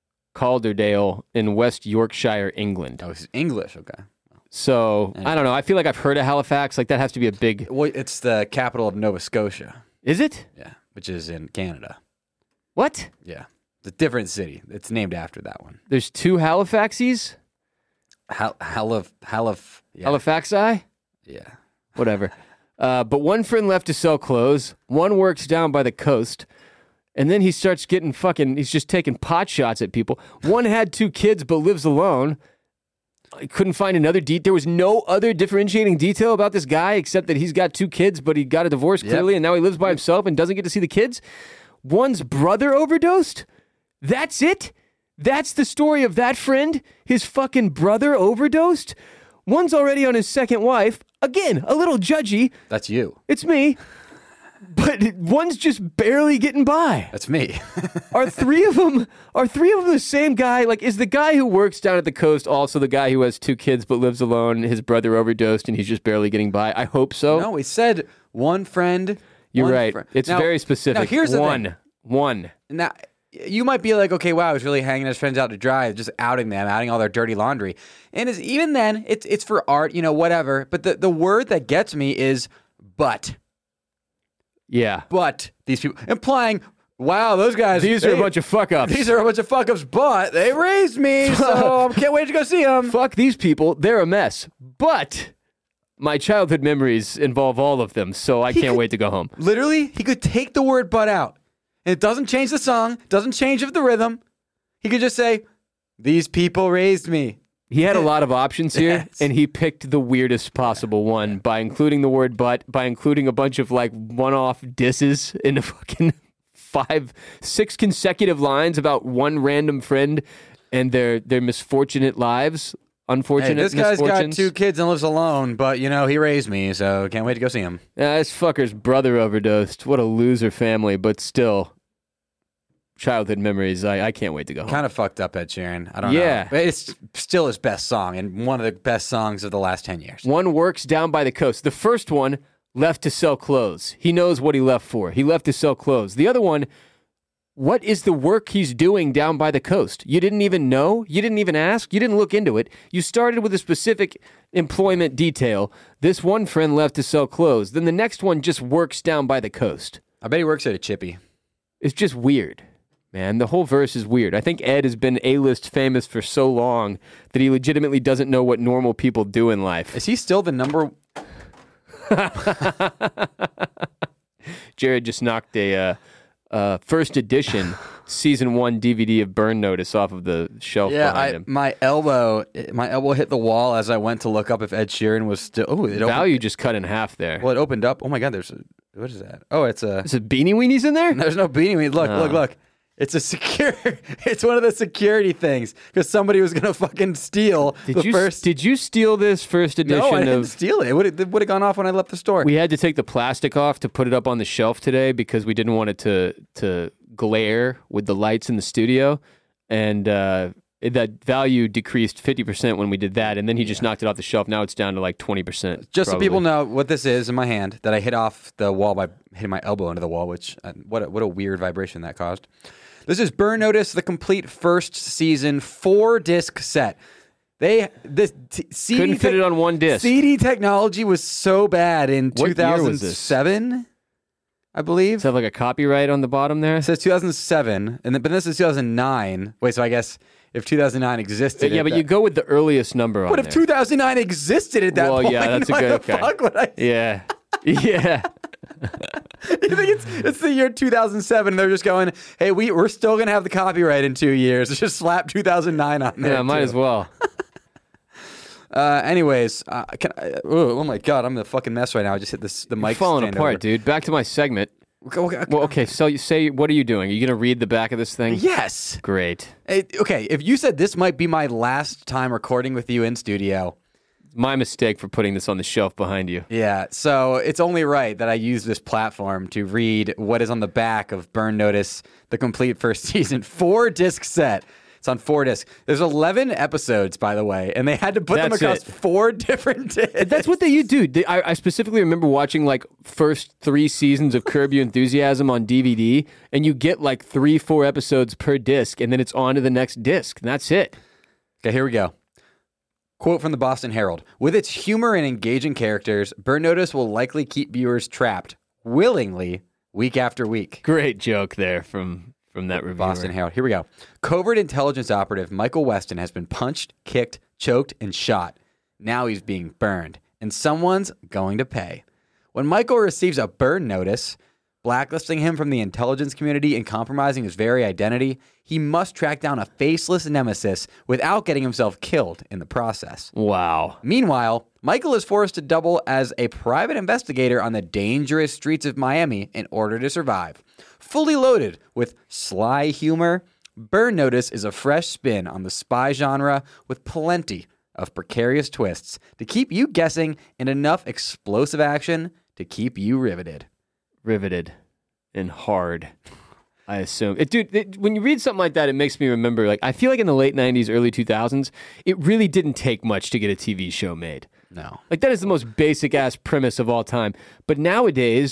Speaker 3: in West Yorkshire, England.
Speaker 4: Oh, he's English. Okay.
Speaker 3: So, I don't know. I feel like I've heard of Halifax. Like, that has to be a big...
Speaker 4: Well, it's the capital of Nova Scotia.
Speaker 3: Is it?
Speaker 4: Yeah, which is in Canada.
Speaker 3: What?
Speaker 4: Yeah, it's a different city. It's named after that one.
Speaker 3: There's 2 Halifaxes?
Speaker 4: Yeah.
Speaker 3: Halifaxi?
Speaker 4: Yeah.
Speaker 3: Whatever. But 1 friend left to sell clothes. 1 works down by the coast. And then he starts getting he's just taking pot shots at people. 1 had 2 kids but lives alone. I couldn't find another There was no other differentiating detail about this guy except that he's got 2 kids, but he got a divorce clearly, and now he lives by himself and doesn't get to see the kids. 1's brother overdosed? That's it? That's the story of that friend? His fucking brother overdosed? 1's already on his 2nd wife. Again, a little judgy.
Speaker 4: That's you.
Speaker 3: It's me. But 1's just barely getting by.
Speaker 4: That's me.
Speaker 3: Are 3 of them the same guy? Like, is the guy who works down at the coast also the guy who has 2 kids but lives alone, his brother overdosed, and he's just barely getting by? I hope so.
Speaker 4: No, he said 1 friend.
Speaker 3: You're
Speaker 4: one
Speaker 3: right.
Speaker 4: friend.
Speaker 3: It's
Speaker 4: Now-
Speaker 3: very specific.
Speaker 4: Now, here's the thing.
Speaker 3: One.
Speaker 4: Now, you might be like, okay, wow, he's really hanging his friends out to dry, just outing them, outing all their dirty laundry. And even then, it's for art, whatever. But the word that gets me is but.
Speaker 3: Yeah.
Speaker 4: But these people, implying, wow, those guys.
Speaker 3: These are a bunch of fuck-ups.
Speaker 4: These are a bunch of fuck-ups, but they raised me, so I can't wait to go see them.
Speaker 3: Fuck these people. They're a mess. But my childhood memories involve all of them, so I can't wait to go home.
Speaker 4: Literally, he could take the word but out. And it doesn't change the song, doesn't change the rhythm. He could just say, these people raised me.
Speaker 3: He had a lot of options here,
Speaker 4: Yes.
Speaker 3: and he picked the weirdest possible one by including the word but, by including a bunch of like one-off disses in the fucking 6 consecutive lines about one random friend and their misfortunate lives. Unfortunate
Speaker 4: Hey, this guy's got
Speaker 3: misfortunes.
Speaker 4: 2 kids and lives alone, but, he raised me, so can't wait to go see him.
Speaker 3: This fucker's brother overdosed. What a loser family, but still, childhood memories. I can't wait to go home.
Speaker 4: Kind of fucked up, Ed Sheeran. I don't know.
Speaker 3: Yeah.
Speaker 4: But it's still his best song and one of the best songs of the last 10 years.
Speaker 3: One works down by the coast. The first one left to sell clothes. He knows what he left for. He left to sell clothes. The other one, what is the work he's doing down by the coast? You didn't even know? You didn't even ask? You didn't look into it? You started with a specific employment detail. This one friend left to sell clothes. Then the next one just works down by the coast.
Speaker 4: I bet he works at a Chippy.
Speaker 3: It's just weird, man. The whole verse is weird. I think Ed has been A-list famous for so long that he legitimately doesn't know what normal people do in life.
Speaker 4: Is he still the number...
Speaker 3: Jared just knocked a first edition season 1 DVD of Burn Notice off of the shelf behind him.
Speaker 4: my elbow hit the wall as I went to look up if Ed Sheeran was still... Oh, it opened,
Speaker 3: Value just cut in half there.
Speaker 4: well, it opened up. Oh, my God, what is that? Oh, it's a...
Speaker 3: Is it Beanie Weenies in there?
Speaker 4: There's no beanie. Look. It's it's one of the security things because somebody was gonna fucking steal
Speaker 3: Did you steal this first edition
Speaker 4: No, I didn't
Speaker 3: of?
Speaker 4: steal it. It would have gone off when I left the store.
Speaker 3: We had to take the plastic off to put it up on the shelf today because we didn't want it to glare with the lights in the studio, and that value decreased 50% when we did that, and then he just knocked it off the shelf. Now it's down to like 20%.
Speaker 4: Just so
Speaker 3: probably.
Speaker 4: people know what this is in my hand that I hit off the wall by hitting my elbow into the wall, which what a weird vibration that caused. This is Burn Notice, the complete first season 4-disc set. CD
Speaker 3: Couldn't fit it on one disc.
Speaker 4: CD technology was so bad in
Speaker 3: What year was this?
Speaker 4: 2007, I believe.
Speaker 3: Does it have like a copyright on the bottom there?
Speaker 4: It says 2007, but this is 2009. Wait, so I guess if 2009 existed,
Speaker 3: Yeah, but you go with the earliest number on
Speaker 4: What if
Speaker 3: there.
Speaker 4: 2009 existed at that
Speaker 3: Well,
Speaker 4: point?
Speaker 3: yeah, that's a
Speaker 4: Why
Speaker 3: good-
Speaker 4: the
Speaker 3: okay.
Speaker 4: fuck would I?
Speaker 3: Yeah. Yeah.
Speaker 4: You think it's the year 2007? And they're just going, hey, we're still gonna have the copyright in 2 years. Let's just slap 2009 on there.
Speaker 3: Yeah, might
Speaker 4: too.
Speaker 3: as well.
Speaker 4: Anyways, oh my God, I'm in a fucking mess right now. I just hit the mic.
Speaker 3: Falling
Speaker 4: stand
Speaker 3: apart,
Speaker 4: over.
Speaker 3: dude. Back to my segment.
Speaker 4: Okay.
Speaker 3: Well, okay, so you say, what are you doing? Are you going to read the back of this thing?
Speaker 4: Yes.
Speaker 3: Great.
Speaker 4: Okay, if you said this might be my last time recording with you in studio.
Speaker 3: My mistake for putting this on the shelf behind you.
Speaker 4: Yeah, so it's only right that I use this platform to read what is on the back of Burn Notice, the complete first season 4-disc set. It's on 4 discs. There's 11 episodes, by the way, and they had to put them
Speaker 3: That's
Speaker 4: across
Speaker 3: it.
Speaker 4: 4 different discs.
Speaker 3: That's what they do. I specifically remember watching like first 3 seasons of Curb Your Enthusiasm on DVD, and you get like 3-4 episodes per disc, and then it's on to the next disc, and that's it.
Speaker 4: Okay, here we go. Quote from the Boston Herald. With its humor and engaging characters, Burn Notice will likely keep viewers trapped, willingly, week after week.
Speaker 3: Great joke there from that reviewer.
Speaker 4: Boston Herald. Here we go. Covert intelligence operative Michael Weston has been punched, kicked, choked, and shot. Now he's being burned, and someone's going to pay. When Michael receives a burn notice, blacklisting him from the intelligence community and compromising his very identity, he must track down a faceless nemesis without getting himself killed in the process.
Speaker 3: Wow.
Speaker 4: Meanwhile, Michael is forced to double as a private investigator on the dangerous streets of Miami in order to survive. Fully loaded with sly humor, Burn Notice is a fresh spin on the spy genre with plenty of precarious twists to keep you guessing and enough explosive action to keep you riveted.
Speaker 3: Riveted and hard, I assume. When you read something like that, it makes me remember, like, I feel like in the late 90s, early 2000s, it really didn't take much to get a TV show made.
Speaker 4: No.
Speaker 3: Like, that is the most basic-ass premise of all time. But nowadays,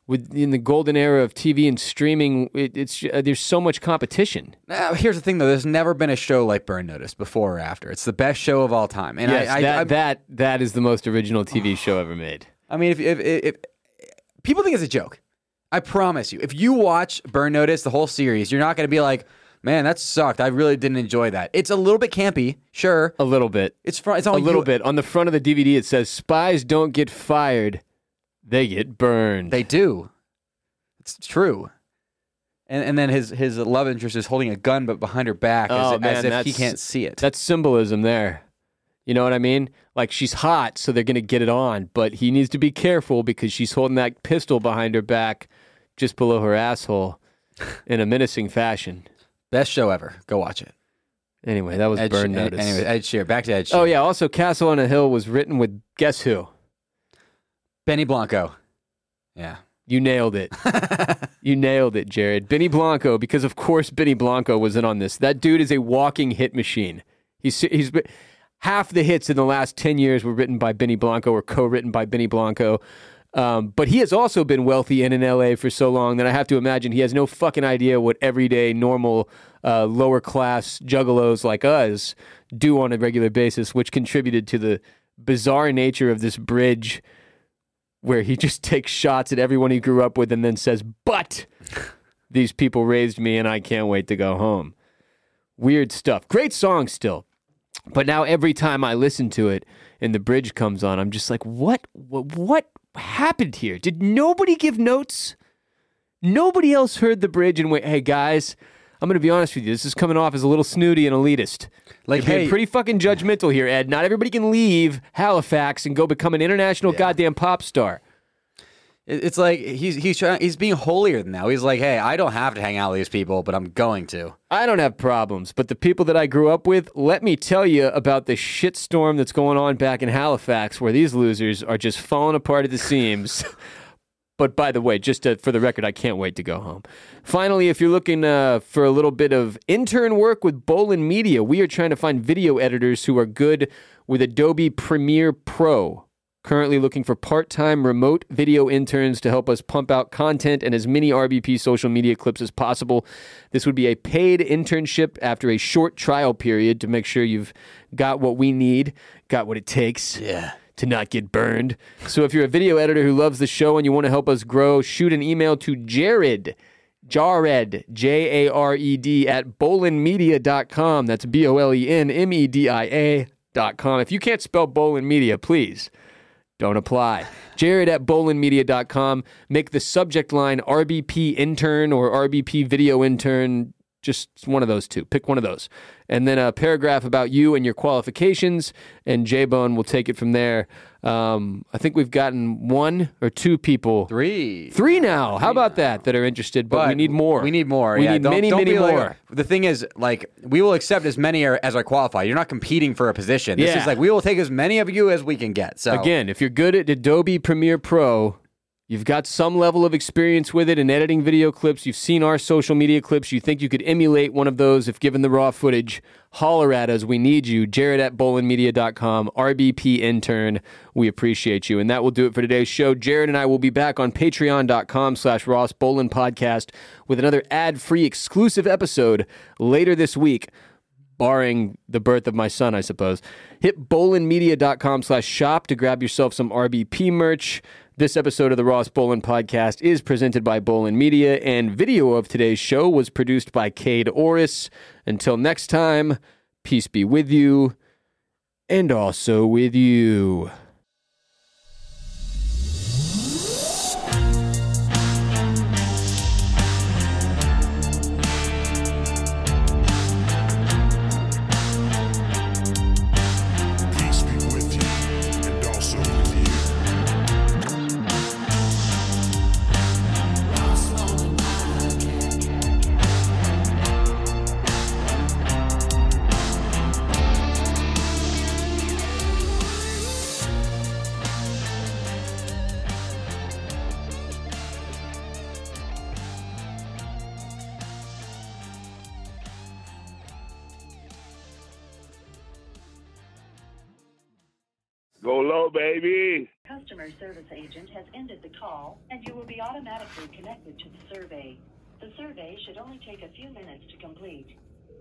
Speaker 3: in the golden era of TV and streaming, there's so much competition.
Speaker 4: Here's the thing, though. There's never been a show like Burn Notice before or after. It's the best show of all time. And
Speaker 3: Yes, that is the most original TV show ever made.
Speaker 4: I mean, if people think it's a joke, I promise you, if you watch Burn Notice, the whole series, you're not going to be like, man, that sucked. I really didn't enjoy that. It's a little bit campy, sure.
Speaker 3: A little bit.
Speaker 4: It's
Speaker 3: A little bit. On the front of the DVD, it says, "Spies don't get fired, they get burned."
Speaker 4: They do. It's true. And then his love interest is holding a gun, but behind her back, as if he can't see it.
Speaker 3: That's symbolism there. You know what I mean? Like, she's hot, so they're going to get it on, but he needs to be careful because she's holding that pistol behind her back just below her asshole in a menacing fashion.
Speaker 4: Best show ever. Go watch it.
Speaker 3: Anyway, that was Burn Notice.
Speaker 4: Anyway, Ed Sheeran. Back to Ed Sheeran.
Speaker 3: Oh, yeah. Also, Castle on a Hill was written with, guess who?
Speaker 4: Benny Blanco. Yeah.
Speaker 3: You nailed it. You nailed it, Jared. Benny Blanco, because of course Benny Blanco was in on this. That dude is a walking hit machine. He's half the hits in the last 10 years were written by Benny Blanco or co-written by Benny Blanco. But he has also been wealthy and in L.A. for so long that I have to imagine he has no fucking idea what everyday, normal, lower-class juggalos like us do on a regular basis, which contributed to the bizarre nature of this bridge where he just takes shots at everyone he grew up with and then says, "But these people raised me and I can't wait to go home." Weird stuff. Great song still. But now every time I listen to it and the bridge comes on, I'm just like, what happened here? Did nobody give notes? Nobody else heard the bridge and went, "Hey guys, I'm going to be honest with you. This is coming off as a little snooty and elitist.
Speaker 4: Like,
Speaker 3: You're being
Speaker 4: hey,
Speaker 3: pretty fucking judgmental here, Ed. Not everybody can leave Halifax and go become an international goddamn pop star."
Speaker 4: It's like he's being holier than now. He's like, hey, I don't have to hang out with these people, but I'm going to.
Speaker 3: I don't have problems, but the people that I grew up with, let me tell you about the shitstorm that's going on back in Halifax where these losers are just falling apart at the seams. But by the way, for the record, I can't wait to go home. Finally, if you're looking for a little bit of intern work with Bolin Media, we are trying to find video editors who are good with Adobe Premiere Pro. Currently looking for part-time remote video interns to help us pump out content and as many RBP social media clips as possible. This would be a paid internship after a short trial period to make sure you've got what we need, got what it takes.
Speaker 4: Yeah.
Speaker 3: To not get burned. So if you're a video editor who loves the show and you want to help us grow, shoot an email to Jared, Jared, J-A-R-E-D, at bolinmedia.com. That's BOLENMEDIA.com. If you can't spell Bolin Media, please don't apply. Jared at bolinmedia.com. Make the subject line RBP intern or RBP video intern. Just one of those two. Pick one of those. And then a paragraph about you and your qualifications, and J-Bone will take it from there. I think we've gotten one or two people.
Speaker 4: Three
Speaker 3: now. How about that are interested, but we need more.
Speaker 4: We need more.
Speaker 3: We
Speaker 4: yeah.
Speaker 3: need
Speaker 4: Don't
Speaker 3: many
Speaker 4: be like-
Speaker 3: more.
Speaker 4: The thing is, like, we will accept as many as are qualified. You're not competing for a position. This
Speaker 3: Yeah.
Speaker 4: is like, we will take as many of you as we can get. So
Speaker 3: Again, if you're good at Adobe Premiere Pro, you've got some level of experience with it in editing video clips, you've seen our social media clips, you think you could emulate one of those if given the raw footage, holler at us. We need you. Jared at bolinmedia.com, RBP intern. We appreciate you. And that will do it for today's show. Jared and I will be back on patreon.com/Ross Bolin Podcast with another ad-free exclusive episode later this week, barring the birth of my son, I suppose. Hit bolinmedia.com/shop to grab yourself some RBP merch. This episode of the Ross Bolin Podcast is presented by Bolin Media, and video of today's show was produced by Cade Orris. Until next time, peace be with you, and also with you.
Speaker 5: Peace be with you, and also with you.
Speaker 6: Go low, baby.
Speaker 7: Customer
Speaker 6: customer service agent has ended the call, and you will be automatically connected to the survey. The survey should only take a few minutes to complete.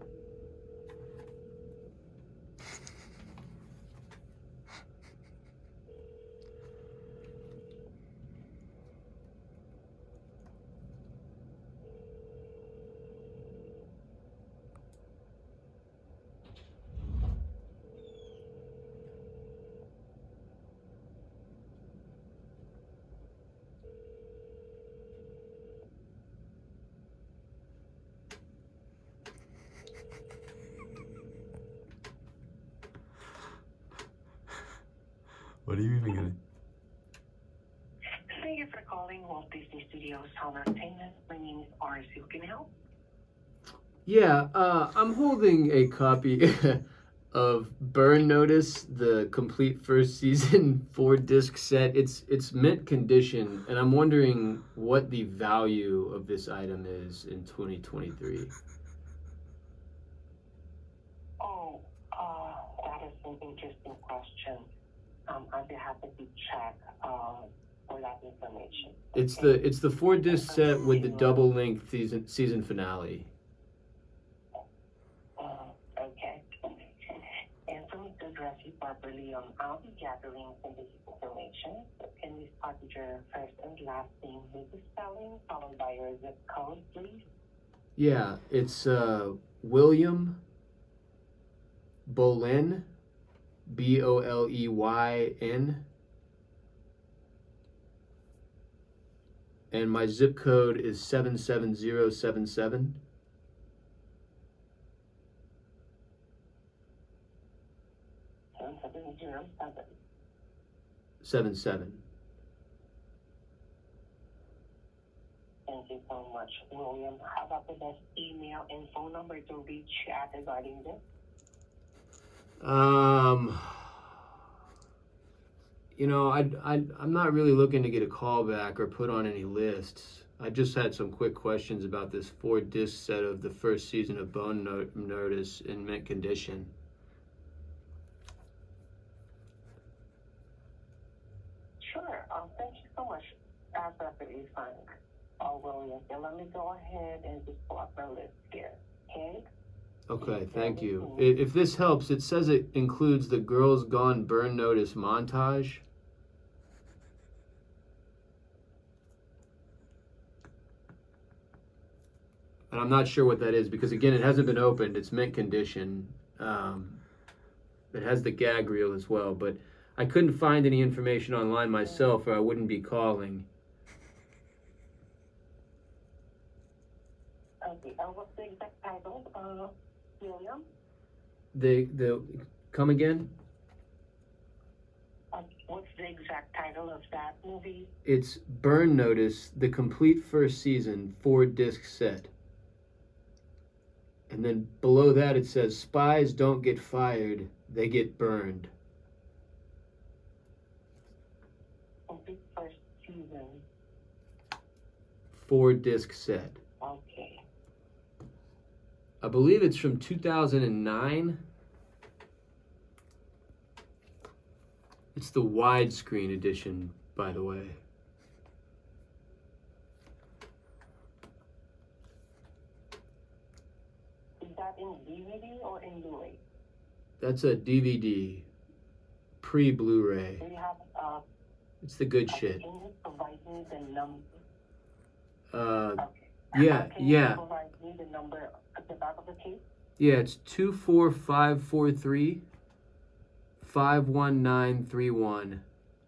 Speaker 4: What are you even gonna?
Speaker 6: Thank you for calling Walt Disney Studios Home Entertainment. My name is Oris. Who can I help?
Speaker 3: Yeah, I'm holding a copy of Burn Notice, the complete first season 4-disc set. It's mint condition, and I'm wondering what the value of this item is in 2023.
Speaker 6: Oh, that is an interesting question. I'd be happy to check for that information.
Speaker 3: It's the 4-disc set with the double length season finale.
Speaker 6: Okay. And for me to address you properly, I'll be gathering some basic information. So can we start with your first and last name with the spelling, followed by your zip code, please?
Speaker 3: Yeah, it's William Boleyn, Boleyn, and my zip code is 77077.
Speaker 6: 7707.
Speaker 3: 77.
Speaker 6: Thank you so much, William. How about the best email and phone number to reach you at regarding this?
Speaker 3: I'm not really looking to get a call back or put on any lists. I just had some quick questions about this 4-disc set of the first season of Burn Notice in mint condition.
Speaker 6: Sure. Thank you so much. That's perfectly fine. William, so let me go ahead and just pull up our list here. Okay?
Speaker 3: Okay, thank you. If this helps, it says it includes the Girls Gone Burn Notice montage. And I'm not sure what that is because, again, it hasn't been opened. It's mint condition. It has the gag reel as well, but I couldn't find any information online myself or I wouldn't be calling.
Speaker 6: Okay. What's the exact title, William?
Speaker 3: The come again?
Speaker 6: What's the exact title of that movie?
Speaker 3: It's Burn Notice, the complete first season, 4-disc set. And then below that it says, spies don't get fired, they get burned.
Speaker 6: Complete first season.
Speaker 3: 4-disc set.
Speaker 6: Okay.
Speaker 3: I believe it's from 2009. It's the widescreen edition, by the way.
Speaker 6: Is that in DVD or in Blu-ray?
Speaker 3: That's a DVD, pre-Blu-ray.
Speaker 6: Do you have,
Speaker 3: It's the good shit.
Speaker 6: can you provide me the number?
Speaker 3: Yeah,
Speaker 6: Can you
Speaker 3: yeah.
Speaker 6: provide me the number at the back of the case?
Speaker 3: Yeah, it's 24543 51931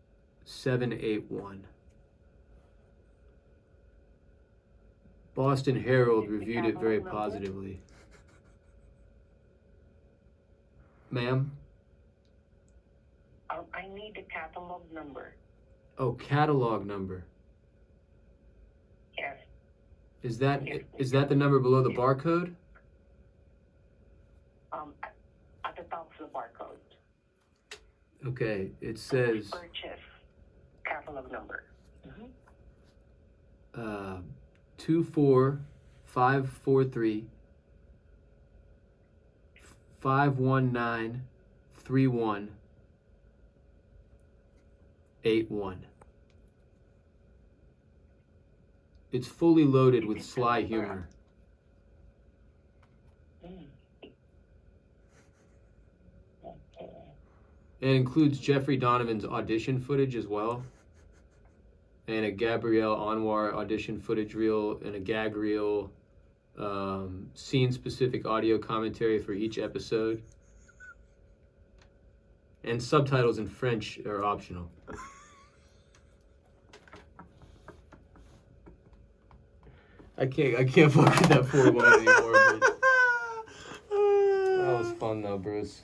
Speaker 3: 781. Boston Herald reviewed it very positively. Ma'am?
Speaker 6: I need the catalog number.
Speaker 3: Oh, catalog number.
Speaker 6: Yes.
Speaker 3: Is that the number below the barcode?
Speaker 6: At the top of the barcode.
Speaker 3: Okay, it says
Speaker 6: Purchase catalog number.
Speaker 3: 24543 51931 8-1. It's fully loaded with sly humor. It includes Jeffrey Donovan's audition footage as well, and a Gabrielle Anwar audition footage reel, and a gag reel, scene-specific audio commentary for each episode, and subtitles in French are optional. I can't fuck with that 4-1 anymore. But that was fun though, Bruce.